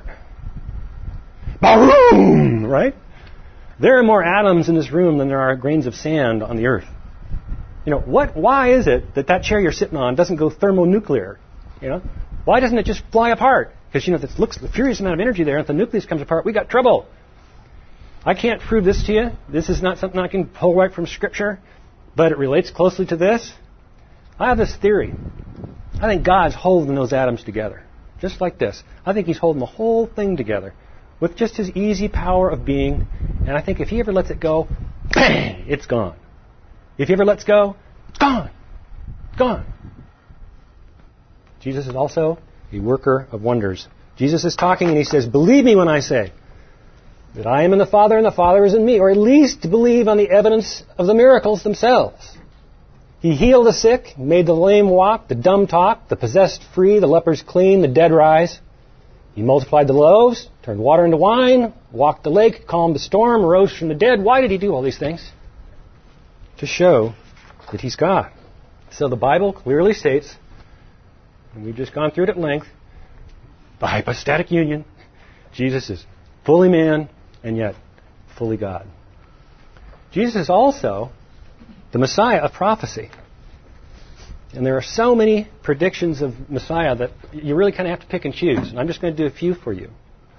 Boom! Right? There are more atoms in this room than there are grains of sand on the earth. Why is it that chair you're sitting on doesn't go thermonuclear? Why doesn't it just fly apart? Because, it looks the furious amount of energy there, and if the nucleus comes apart, we got trouble. I can't prove this to you. This is not something I can pull right from Scripture, but it relates closely to this. I have this theory. I think God's holding those atoms together, just like this. I think he's holding the whole thing together with just his easy power of being, and I think if he ever lets it go, bang, it's gone. If he ever lets go, it's gone. It's gone. Jesus is also a worker of wonders. Jesus is talking and he says, believe me when I say that I am in the Father and the Father is in me, or at least believe on the evidence of the miracles themselves. He healed the sick, made the lame walk, the dumb talk, the possessed free, the lepers clean, the dead rise. He multiplied the loaves, turned water into wine, walked the lake, calmed the storm, rose from the dead. Why did he do all these things? To show that he's God. So the Bible clearly states, and we've just gone through it at length, the hypostatic union. Jesus is fully man and yet fully God. Jesus is also the Messiah of prophecy. And there are so many predictions of Messiah that you really kind of have to pick and choose. And I'm just going to do a few for you.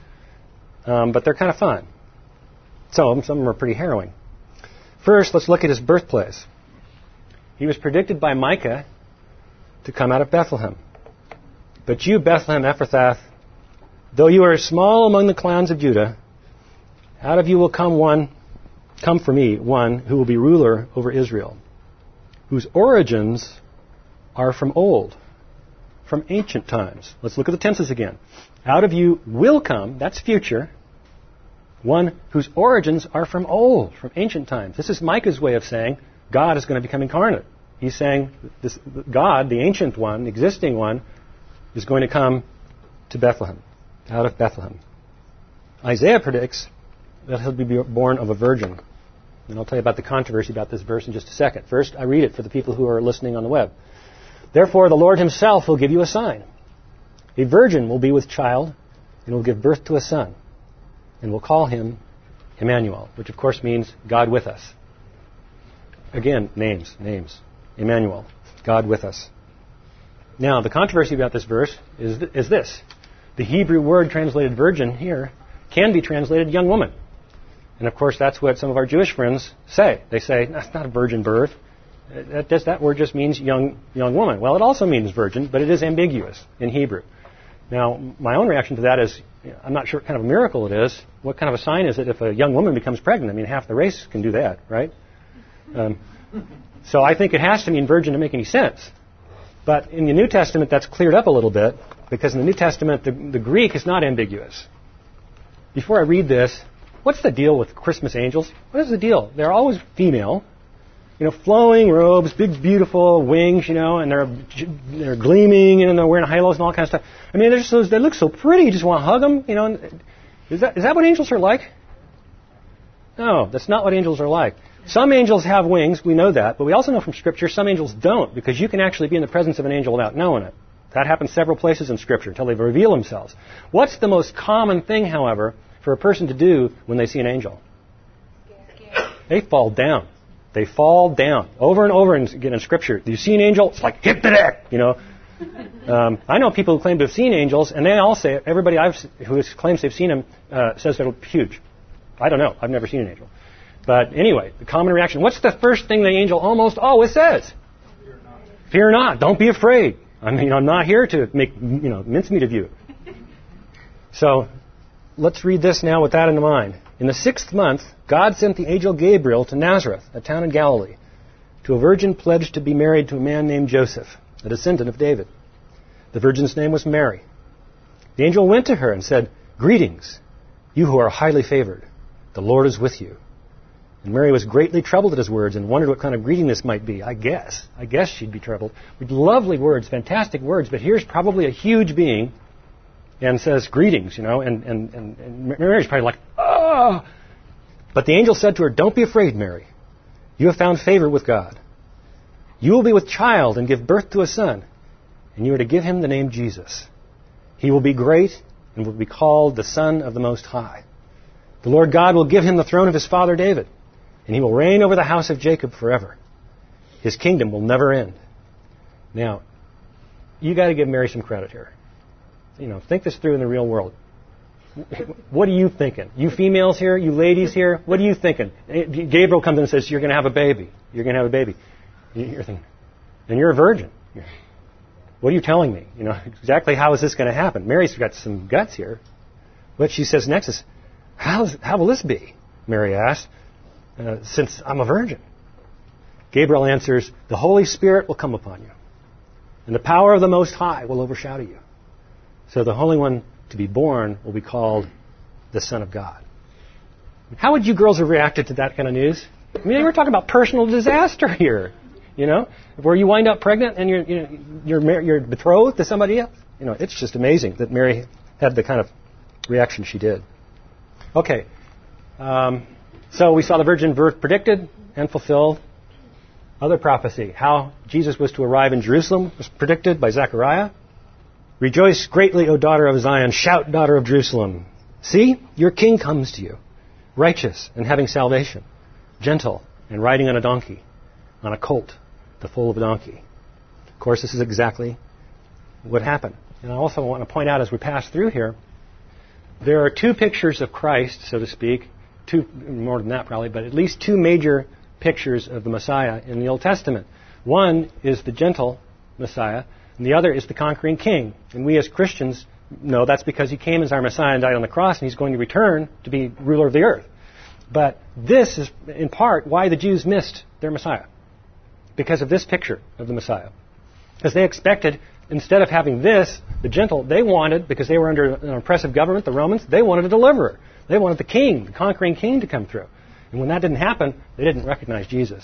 But they're kind of fun. Some of them are pretty harrowing. First, let's look at his birthplace. He was predicted by Micah to come out of Bethlehem. But you, Bethlehem Ephrathah, though you are small among the clans of Judah, out of you will come for me, one who will be ruler over Israel, whose origins are from old, from ancient times. Let's look at the tenses again. Out of you will come, that's future, one whose origins are from old, from ancient times. This is Micah's way of saying God is going to become incarnate. He's saying this God, the ancient one, the existing one, is going to come to Bethlehem, out of Bethlehem. Isaiah predicts that he'll be born of a virgin. And I'll tell you about the controversy about this verse in just a second. First, I read it for the people who are listening on the web. Therefore, the Lord himself will give you a sign. A virgin will be with child and will give birth to a son. And will call him Emmanuel, which of course means God with us. Again, names. Emmanuel, God with us. Now, the controversy about this verse is this. The Hebrew word translated virgin here can be translated young woman. And of course, that's what some of our Jewish friends say. They say, that's not a virgin birth. That word just means young woman. Well, it also means virgin, but it is ambiguous in Hebrew. Now, my own reaction to that is, I'm not sure what kind of a miracle it is. What kind of a sign is it if a young woman becomes pregnant? I mean, half the race can do that, right? So I think it has to mean virgin to make any sense. But in the New Testament, that's cleared up a little bit, because in the New Testament, the Greek is not ambiguous. Before I read this, what's the deal with Christmas angels? What is the deal? They're always female. Flowing robes, big, beautiful wings, and they're gleaming, and they're wearing halos and all kinds of stuff. I mean, they look so pretty, you just want to hug them, Is that what angels are like? No, that's not what angels are like. Some angels have wings, we know that, but we also know from Scripture some angels don't, because you can actually be in the presence of an angel without knowing it. That happens several places in Scripture until they reveal themselves. What's the most common thing, however, for a person to do when they see an angel? They fall down. They fall down. Over and over again in Scripture. Do you see an angel? It's like, hit the deck, I know people who claim to have seen angels, and they all say, everybody who claims they've seen them says they're huge. I don't know. I've never seen an angel. But anyway, the common reaction. What's the first thing the angel almost always says? Fear not. Fear not. Don't be afraid. I'm not here to make, mincemeat of you. So, let's read this now with that in mind. In the 6th month, God sent the angel Gabriel to Nazareth, a town in Galilee, to a virgin pledged to be married to a man named Joseph, a descendant of David. The virgin's name was Mary. The angel went to her and said, "Greetings, you who are highly favored. The Lord is with you." And Mary was greatly troubled at his words and wondered what kind of greeting this might be. I guess she'd be troubled. With lovely words, fantastic words, but here's probably a huge being and says, "Greetings," and Mary's probably like, "Oh!" But the angel said to her, "Don't be afraid, Mary. You have found favor with God. You will be with child and give birth to a son, and you are to give him the name Jesus. He will be great and will be called the Son of the Most High. The Lord God will give him the throne of his father David, and he will reign over the house of Jacob forever. His kingdom will never end." Now, you got to give Mary some credit here. Think this through in the real world. What are you thinking? You females here, you ladies here, what are you thinking? Gabriel comes in and says, "You're going to have a baby. You're going to have a baby." You're thinking, and you're a virgin. What are you telling me? Exactly how is this going to happen? Mary's got some guts here. What she says next is, how will this be? Mary asked. since I'm a virgin? Gabriel answers, the Holy Spirit will come upon you, and the power of the Most High will overshadow you. So the Holy One to be born will be called the Son of God. How would you girls have reacted to that kind of news? I mean, we're talking about personal disaster here, where you wind up pregnant and you're betrothed to somebody else. It's just amazing that Mary had the kind of reaction she did. Okay, so we saw the virgin birth predicted and fulfilled. Other prophecy, how Jesus was to arrive in Jerusalem, was predicted by Zechariah. Rejoice greatly, O daughter of Zion. Shout, daughter of Jerusalem. See, your king comes to you, righteous and having salvation, gentle and riding on a donkey, on a colt, the foal of a donkey. Of course, this is exactly what happened. And I also want to point out as we pass through here, there are two pictures of Christ, so to speak, two, more than that probably, but at least two major pictures of the Messiah in the Old Testament. One is the gentle Messiah, and the other is the conquering king. And we as Christians know that's because he came as our Messiah and died on the cross, and he's going to return to be ruler of the earth. But this is, in part, why the Jews missed their Messiah. Because of this picture of the Messiah. Because they expected, instead of having this, the gentle, they wanted, because they were under an oppressive government, the Romans, they wanted a deliverer. They wanted the king, the conquering king, to come through. And when that didn't happen, they didn't recognize Jesus.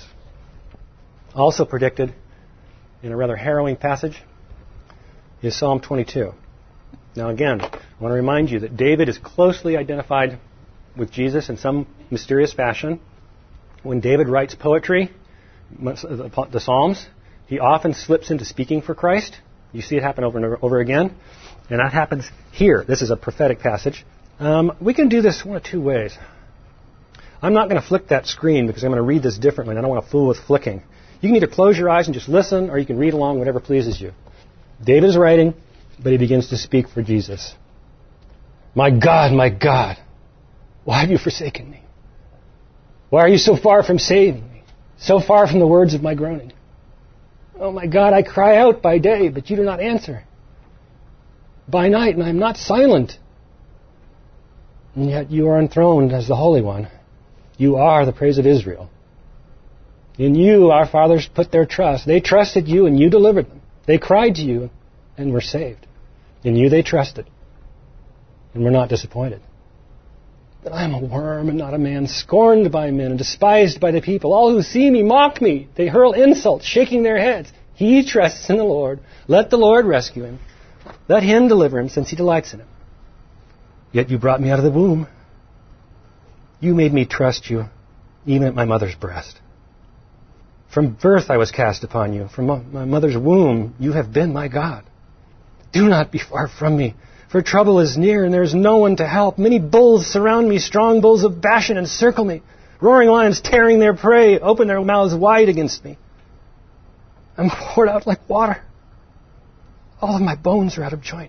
Also predicted in a rather harrowing passage is Psalm 22. Now again, I want to remind you that David is closely identified with Jesus in some mysterious fashion. When David writes poetry, the Psalms, he often slips into speaking for Christ. You see it happen over and over again. And that happens here. This is a prophetic passage. We can do this one of two ways. I'm not going to flick that screen because I'm going to read this differently, and I don't want to fool with flicking. You can either close your eyes and just listen, or you can read along, whatever pleases you. David is writing, but he begins to speak for Jesus. My God, why have you forsaken me? Why are you so far from saving me? So far from the words of my groaning? Oh my God, I cry out by day, but you do not answer. By night, and I am not silent. And yet you are enthroned as the Holy One. You are the praise of Israel. In you our fathers put their trust. They trusted you and you delivered them. They cried to you and were saved. In you they trusted and were not disappointed. But I am a worm and not a man, scorned by men and despised by the people. All who see me mock me. They hurl insults, shaking their heads. He trusts in the Lord. Let the Lord rescue him. Let him deliver him, since he delights in him. Yet you brought me out of the womb. You made me trust you, even at my mother's breast. From birth I was cast upon you. From my mother's womb you have been my God. Do not be far from me, for trouble is near and there is no one to help. Many bulls surround me, strong bulls of Bashan encircle me. Roaring lions tearing their prey, open their mouths wide against me. I'm poured out like water. All of my bones are out of joint.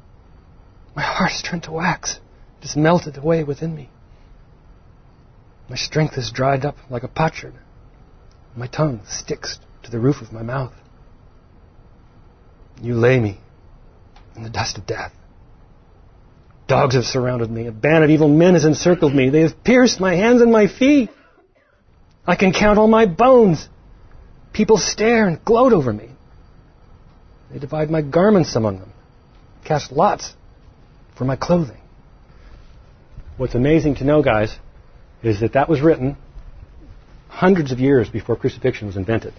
My heart is turned to wax. It is melted away within me. My strength is dried up like a potsherd. My tongue sticks to the roof of my mouth. You lay me in the dust of death. Dogs have surrounded me. A band of evil men has encircled me. They have pierced my hands and my feet. I can count all my bones. People stare and gloat over me. They divide my garments among them, cast lots for my clothing. What's amazing to know, guys, is that was written hundreds of years before crucifixion was invented.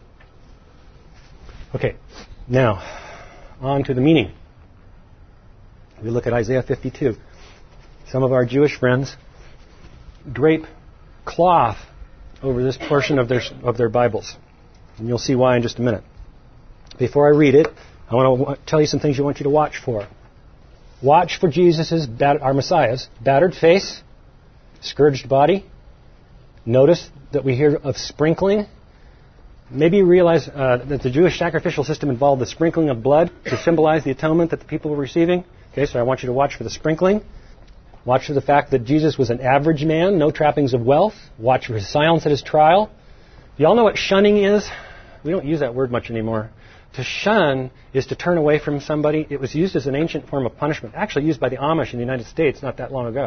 Okay, now, on to the meaning. We look at Isaiah 52. Some of our Jewish friends drape cloth over this portion of their Bibles. And you'll see why in just a minute. Before I read it, I want to tell you some things you want you to watch for. Watch for Jesus' our Messiah's battered face, scourged body. Notice that we hear of sprinkling. Maybe you realize that the Jewish sacrificial system involved the sprinkling of blood to symbolize the atonement that the people were receiving. Okay, so I want you to watch for the sprinkling. Watch for the fact that Jesus was an average man, no trappings of wealth. Watch for his silence at his trial. You all know what shunning is? We don't use that word much anymore. To shun is to turn away from somebody. It was used as an ancient form of punishment, actually used by the Amish in the United States not that long ago.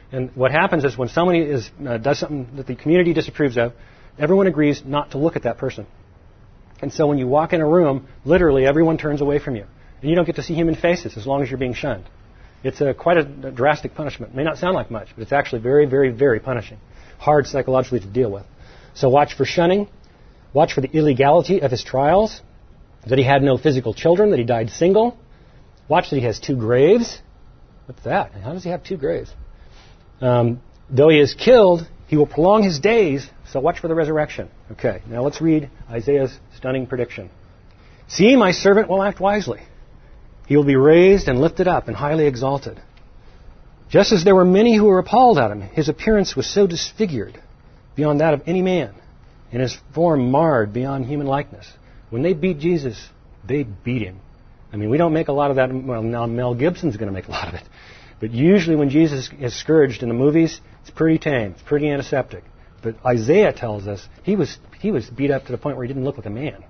And what happens is when somebody does something that the community disapproves of, everyone agrees not to look at that person. And so when you walk in a room, literally everyone turns away from you. And you don't get to see human faces as long as you're being shunned. It's quite a drastic punishment. It may not sound like much, but it's actually very, very, very punishing. Hard psychologically to deal with. So watch for shunning. Watch for the illegality of his trials. That he had no physical children. That he died single. Watch that he has 2 graves. What's that? How does he have 2 graves? Though he is killed, he will prolong his days. So watch for the resurrection. Okay, now let's read Isaiah's stunning prediction. See, my servant will act wisely. He will be raised and lifted up and highly exalted. Just as there were many who were appalled at him, his appearance was so disfigured beyond that of any man, and his form marred beyond human likeness. When they beat Jesus, they beat him. I mean, we don't make a lot of that. Well, now Mel Gibson's going to make a lot of it. But usually when Jesus is scourged in the movies, it's pretty tame. It's pretty antiseptic. But Isaiah tells us he was beat up to the point where he didn't look like a man.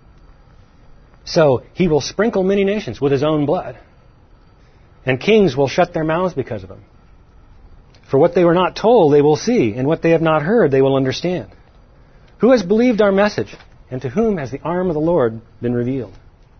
So he will sprinkle many nations with his own blood. And kings will shut their mouths because of him. For what they were not told, they will see. And what they have not heard, they will understand. Who has believed our message? And to whom has the arm of the Lord been revealed?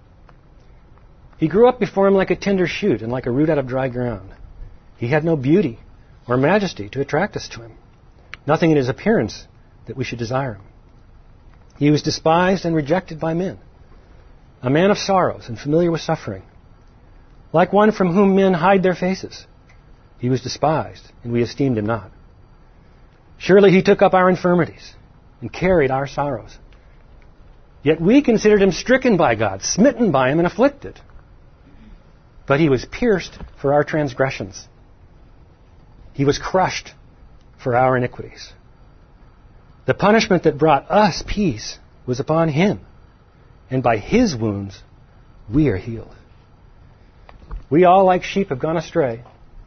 He grew up before him like a tender shoot and like a root out of dry ground. He had no beauty or majesty to attract us to him. Nothing in his appearance that we should desire him. He was despised and rejected by men. A man of sorrows and familiar with suffering. Like one from whom men hide their faces. He was despised, and we esteemed him not. Surely he took up our infirmities and carried our sorrows. Yet we considered him stricken by God, smitten by him, and afflicted. But he was pierced for our transgressions. He was crushed for our iniquities. The punishment that brought us peace was upon him, and by his wounds we are healed. We all, like sheep, have gone astray.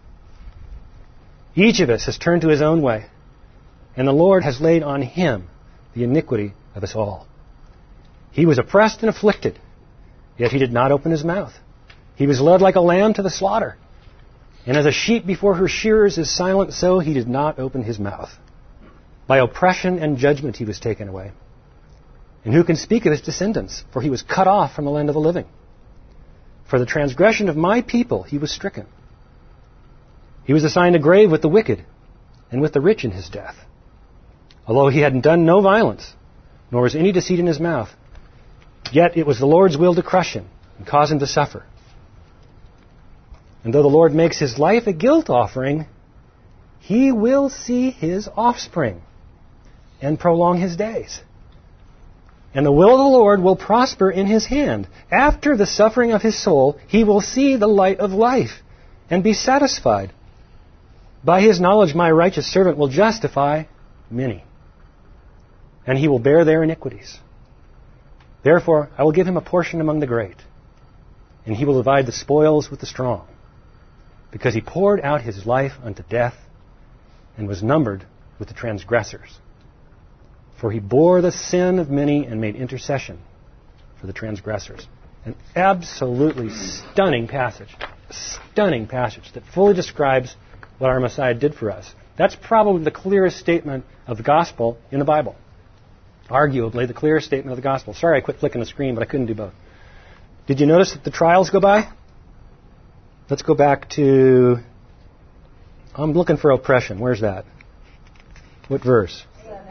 Each of us has turned to his own way, and the Lord has laid on him the iniquity of us all. He was oppressed and afflicted, yet he did not open his mouth. He was led like a lamb to the slaughter, and as a sheep before her shearers is silent, so he did not open his mouth. By oppression and judgment he was taken away. And who can speak of his descendants? For he was cut off from the land of the living. For the transgression of my people he was stricken. He was assigned a grave with the wicked, and with the rich in his death. Although he had done no violence, nor was any deceit in his mouth, yet it was the Lord's will to crush him and cause him to suffer. And though the Lord makes his life a guilt offering, he will see his offspring and prolong his days. And the will of the Lord will prosper in his hand. After the suffering of his soul, he will see the light of life and be satisfied. By his knowledge, my righteous servant will justify many, and he will bear their iniquities. Therefore, I will give him a portion among the great, and he will divide the spoils with the strong, because he poured out his life unto death and was numbered with the transgressors. For he bore the sin of many and made intercession for the transgressors. An absolutely stunning passage that fully describes what our Messiah did for us. That's probably the clearest statement of the gospel in the Bible. Arguably the clearest statement of the gospel. Sorry I quit flicking the screen, but I couldn't do both. Did you notice that the trials go by? Let's go back to... I'm looking for oppression. Where's that? What verse?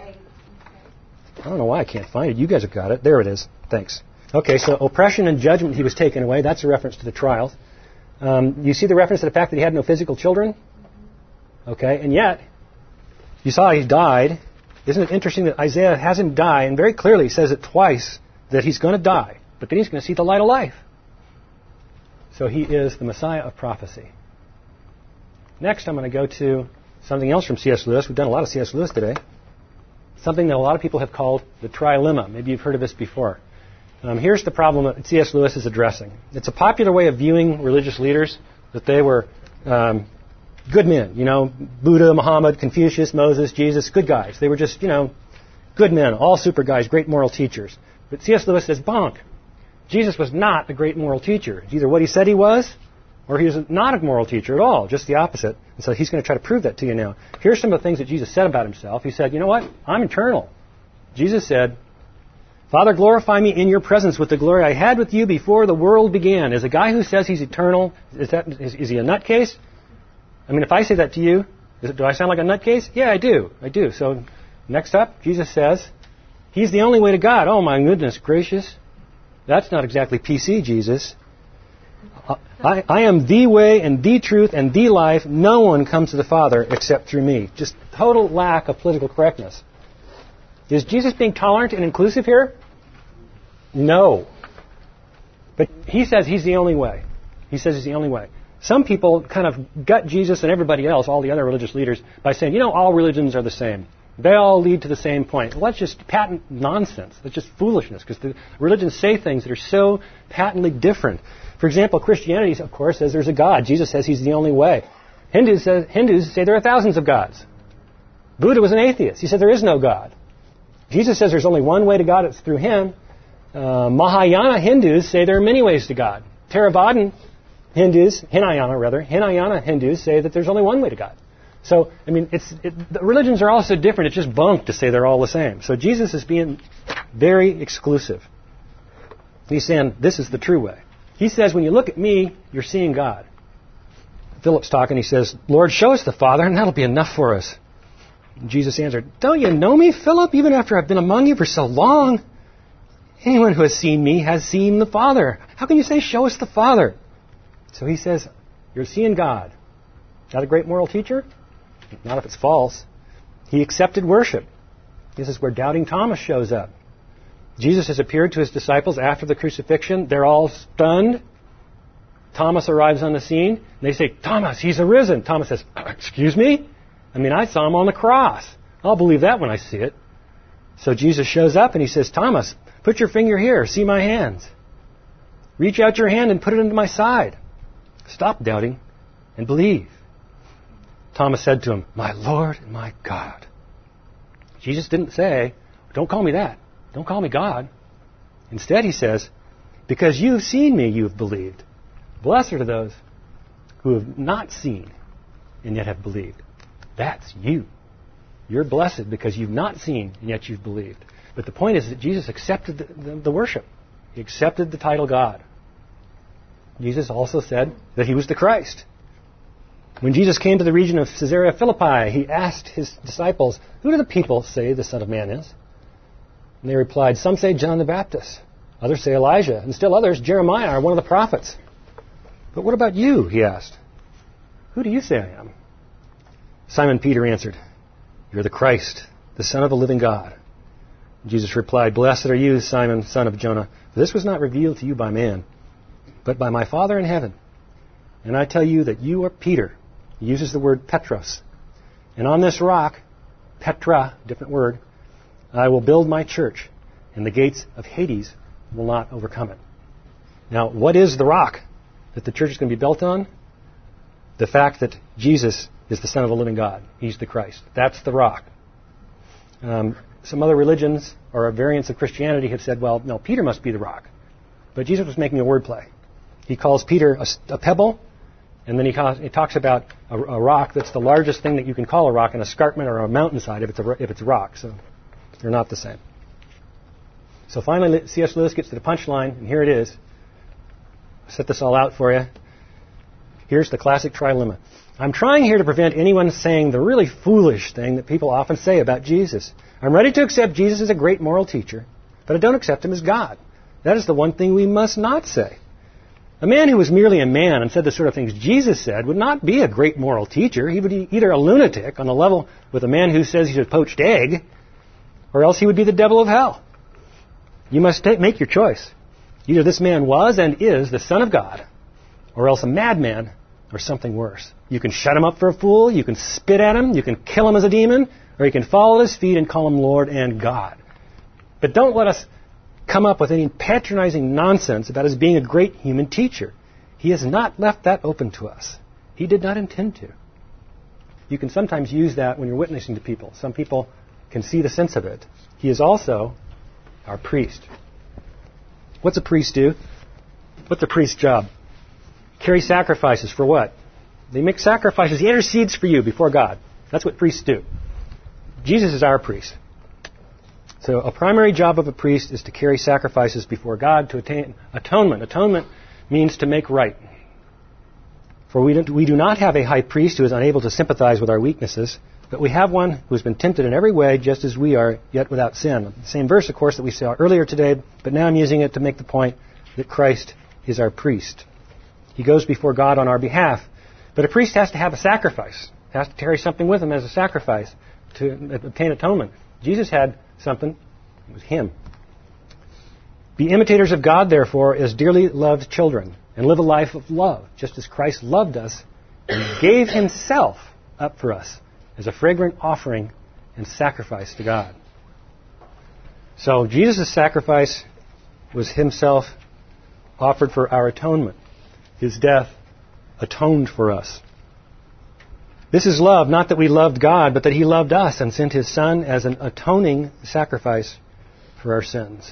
I don't know why I can't find it. You guys have got it. There it is. Thanks. Okay, so oppression and judgment, he was taken away. That's a reference to the trials. You see the reference to the fact that he had no physical children? Okay, and yet, you saw he died. Isn't it interesting that Isaiah has him die, and very clearly says it twice, that he's going to die, but then he's going to see the light of life. So he is the Messiah of prophecy. Next, I'm going to go to something else from C.S. Lewis. We've done a lot of C.S. Lewis today. Something that a lot of people have called the trilemma. Maybe you've heard of this before. Here's the problem that C.S. Lewis is addressing. It's a popular way of viewing religious leaders, that they were good men. You know, Buddha, Muhammad, Confucius, Moses, Jesus, good guys. They were just, good men, all super guys, great moral teachers. But C.S. Lewis says, bonk. Jesus was not a great moral teacher. It's either what he said he was, or he was not a moral teacher at all, just the opposite. And so he's going to try to prove that to you now. Here's some of the things that Jesus said about himself. He said, you know what? I'm eternal. Jesus said, Father, glorify me in your presence with the glory I had with you before the world began. Is a guy who says he's eternal, is he a nutcase? I mean, if I say that to you, do I sound like a nutcase? Yeah, I do. So next up, Jesus says, he's the only way to God. Oh, my goodness gracious. That's not exactly PC, Jesus. I am the way and the truth and the life. No one comes to the Father except through me. Just total lack of political correctness. Is Jesus being tolerant and inclusive here? No. But he says he's the only way. He says he's the only way. Some people kind of gut Jesus and everybody else, all the other religious leaders, by saying, you know, all religions are the same. They all lead to the same point. Well, that's just patent nonsense. That's just foolishness, because the religions say things that are so patently different. For example, Christianity, of course, says there's a God. Jesus says he's the only way. Hindus say there are thousands of gods. Buddha was an atheist. He said there is no God. Jesus says there's only one way to God. It's through him. Mahayana Hindus say there are many ways to God. Theravadan Hindus, Hinayana Hindus say that there's only one way to God. So, I mean, the religions are all so different, it's just bunk to say they're all the same. So Jesus is being very exclusive. He's saying, this is the true way. He says, when you look at me, you're seeing God. Philip's talking, he says, Lord, show us the Father, and that'll be enough for us. And Jesus answered, don't you know me, Philip, even after I've been among you for so long? Anyone who has seen me has seen the Father. How can you say, show us the Father? So he says, you're seeing God. Not a great moral teacher? Not if it's false. He accepted worship. This is where doubting Thomas shows up. Jesus has appeared to his disciples after the crucifixion. They're all stunned. Thomas arrives on the scene. They say, Thomas, he's arisen. Thomas says, excuse me? I mean, I saw him on the cross. I'll believe that when I see it. So Jesus shows up and he says, Thomas, put your finger here. See my hands. Reach out your hand and put it into my side. Stop doubting and believe. Thomas said to him, my Lord and my God. Jesus didn't say, don't call me that. Don't call me God. Instead, he says, because you've seen me, you've believed. Blessed are those who have not seen and yet have believed. That's you. You're blessed because you've not seen and yet you've believed. But the point is that Jesus accepted the worship. He accepted the title God. Jesus also said that he was the Christ. When Jesus came to the region of Caesarea Philippi, he asked his disciples, who do the people say the Son of Man is? And they replied, some say John the Baptist, others say Elijah, and still others, Jeremiah or one of the prophets. But what about you, he asked. Who do you say I am? Simon Peter answered, you're the Christ, the Son of the living God. And Jesus replied, blessed are you, Simon, son of Jonah, for this was not revealed to you by man, but by my Father in heaven. And I tell you that you are Peter. He uses the word Petros. And on this rock, Petra, different word, I will build my church, and the gates of Hades will not overcome it. Now, what is the rock that the church is going to be built on? The fact that Jesus is the Son of the living God. He's the Christ. That's the rock. Some other religions or variants of Christianity have said, well, no, Peter must be the rock. But Jesus was making a wordplay. He calls Peter a pebble, and then he talks about a rock that's the largest thing that you can call a rock, an escarpment or a mountainside if it's a rock. So they're not the same. So finally, C.S. Lewis gets to the punchline, and here it is. I'll set this all out for you. Here's the classic trilemma. I'm trying here to prevent anyone saying the really foolish thing that people often say about Jesus. I'm ready to accept Jesus as a great moral teacher, but I don't accept him as God. That is the one thing we must not say. A man who was merely a man and said the sort of things Jesus said would not be a great moral teacher. He would be either a lunatic on a level with a man who says he's a poached egg, or else he would be the devil of hell. You must make your choice. Either this man was and is the Son of God, or else a madman, or something worse. You can shut him up for a fool, you can spit at him, you can kill him as a demon, or you can fall at his feet and call him Lord and God. But don't let us come up with any patronizing nonsense about his being a great human teacher. He has not left that open to us. He did not intend to. You can sometimes use that when you're witnessing to people. Some people can see the sense of it. He is also our priest. What's a priest do? What's a priest's job? carry sacrifices for what? They make sacrifices. He intercedes for you before God. That's what priests do. Jesus is our priest. So a primary job of a priest is to carry sacrifices before God to attain atonement. Atonement means to make right. For we do not have a high priest who is unable to sympathize with our weaknesses, but we have one who has been tempted in every way, just as we are, yet without sin. The same verse, of course, that we saw earlier today, but now I'm using it to make the point that Christ is our priest. He goes before God on our behalf. But a priest has to have a sacrifice. Has to carry something with him as a sacrifice to obtain atonement. Jesus had something. It was him. Be imitators of God, therefore, as dearly loved children, and live a life of love, just as Christ loved us and gave himself up for us as a fragrant offering and sacrifice to God. So Jesus' sacrifice was himself offered for our atonement. His death atoned for us. This is love, not that we loved God, but that he loved us and sent his Son as an atoning sacrifice for our sins.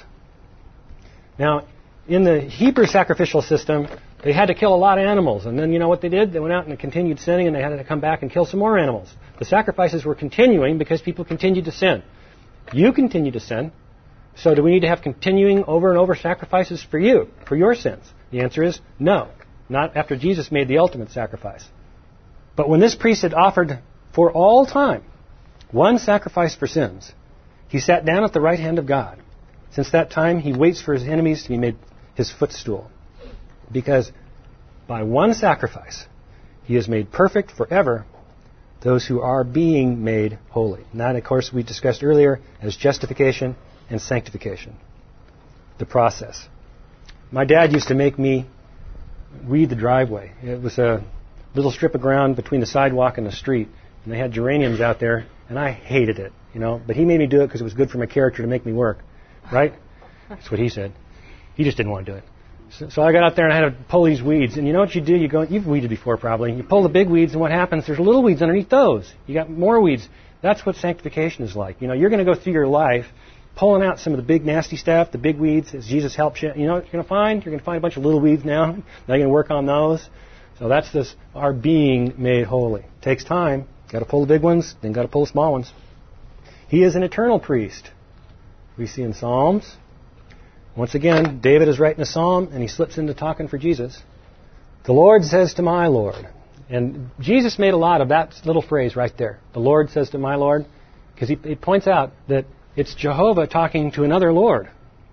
Now, in the Hebrew sacrificial system, they had to kill a lot of animals. And then you know what they did? They went out and continued sinning, and they had to come back and kill some more animals. The sacrifices were continuing because people continued to sin. You continue to sin. So do we need to have continuing over and over sacrifices for you, for your sins? The answer is no. Not after Jesus made the ultimate sacrifice. But when this priest had offered for all time one sacrifice for sins, he sat down at the right hand of God. Since that time, he waits for his enemies to be made his footstool. Because by one sacrifice, he has made perfect forever those who are being made holy. And that, of course, we discussed earlier as justification and sanctification. The process. My dad used to make me weed the driveway. It was a little strip of ground between the sidewalk and the street, and they had geraniums out there, and I hated it, but he made me do it because it was good for my character to make me work, right? That's what he said. He just didn't want to do it. So I got out there and I had to pull these weeds, and you know what you do? You've weeded before probably. You pull the big weeds, and what happens? There's little weeds underneath those. You got more weeds. That's what sanctification is like. You're going to go through your life pulling out some of the big nasty stuff, the big weeds, as Jesus helps you. You know what you're going to find? You're going to find a bunch of little weeds now. Now you're going to work on those. So that's this, our being made holy. It takes time. Got to pull the big ones, then got to pull the small ones. He is an eternal priest. We see in Psalms. Once again, David is writing a psalm, and he slips into talking for Jesus. The Lord says to my Lord. And Jesus made a lot of that little phrase right there. The Lord says to my Lord. Because he points out that it's Jehovah talking to another Lord.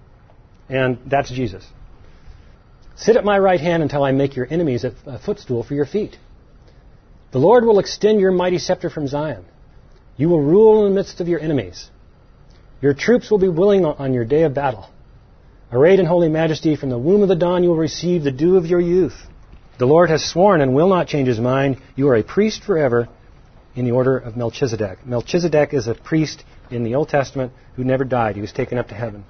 And that's Jesus. Sit at my right hand until I make your enemies a footstool for your feet. The Lord will extend your mighty scepter from Zion. You will rule in the midst of your enemies. Your troops will be willing on your day of battle. Arrayed in holy majesty, from the womb of the dawn you will receive the dew of your youth. The Lord has sworn and will not change his mind. You are a priest forever in the order of Melchizedek. Melchizedek is a priest in the Old Testament who never died. He was taken up to heaven.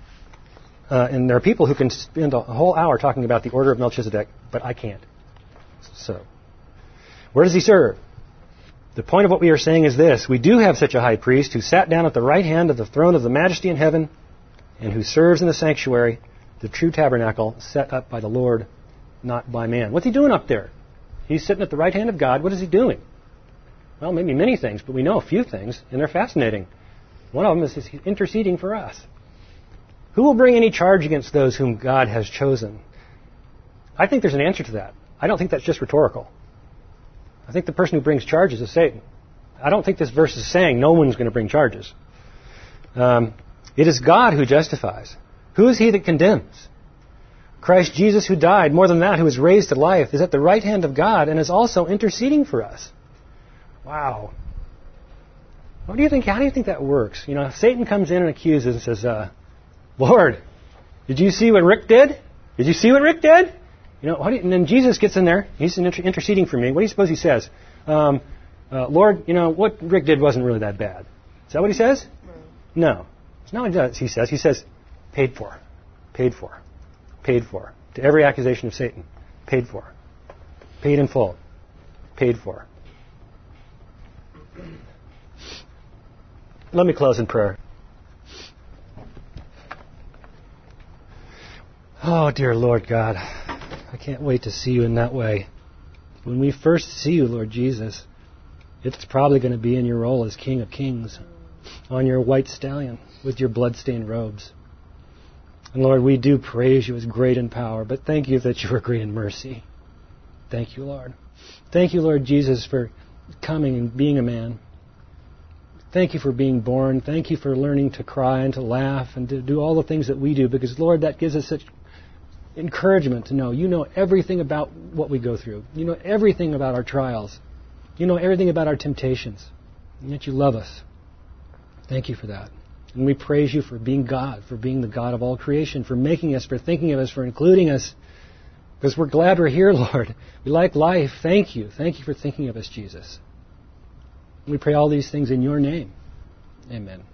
And there are people who can spend a whole hour talking about the order of Melchizedek, but I can't. So, where does he serve? The point of what we are saying is this. We do have such a high priest who sat down at the right hand of the throne of the majesty in heaven and who serves in the sanctuary, the true tabernacle set up by the Lord, not by man. What's he doing up there? He's sitting at the right hand of God. What is he doing? Well, maybe many things, but we know a few things, and they're fascinating. One of them is he's interceding for us. Who will bring any charge against those whom God has chosen? I think there's an answer to that. I don't think that's just rhetorical. I think the person who brings charges is Satan. I don't think this verse is saying no one's going to bring charges. It is God who justifies. Who is he that condemns? Christ Jesus, who died, more than that, who was raised to life, is at the right hand of God and is also interceding for us. Wow. How do you think that works? Satan comes in and accuses and says, Lord, did you see what Rick did? Did you see what Rick did? And then Jesus gets in there. He's interceding for me. What do you suppose he says? Lord, what Rick did wasn't really that bad. Is that what he says? No. It's not what he does. He says, paid for. Paid for. Paid for. To every accusation of Satan. Paid for. Paid in full. Paid for. Let me close in prayer. Oh, dear Lord God, I can't wait to see you in that way. When we first see you, Lord Jesus, it's probably going to be in your role as King of Kings, on your white stallion with your blood-stained robes. And Lord, we do praise you as great in power, but thank you that you are great in mercy. Thank you, Lord. Thank you, Lord Jesus, for coming and being a man. Thank you for being born. Thank you for learning to cry and to laugh and to do all the things that we do, because, Lord, that gives us such encouragement to know you know everything about what we go through. You know everything about our trials. You know everything about our temptations. And yet you love us. Thank you for that. And we praise you for being God, for being the God of all creation, for making us, for thinking of us, for including us. Because we're glad we're here, Lord. We like life. Thank you. Thank you for thinking of us, Jesus. We pray all these things in your name. Amen.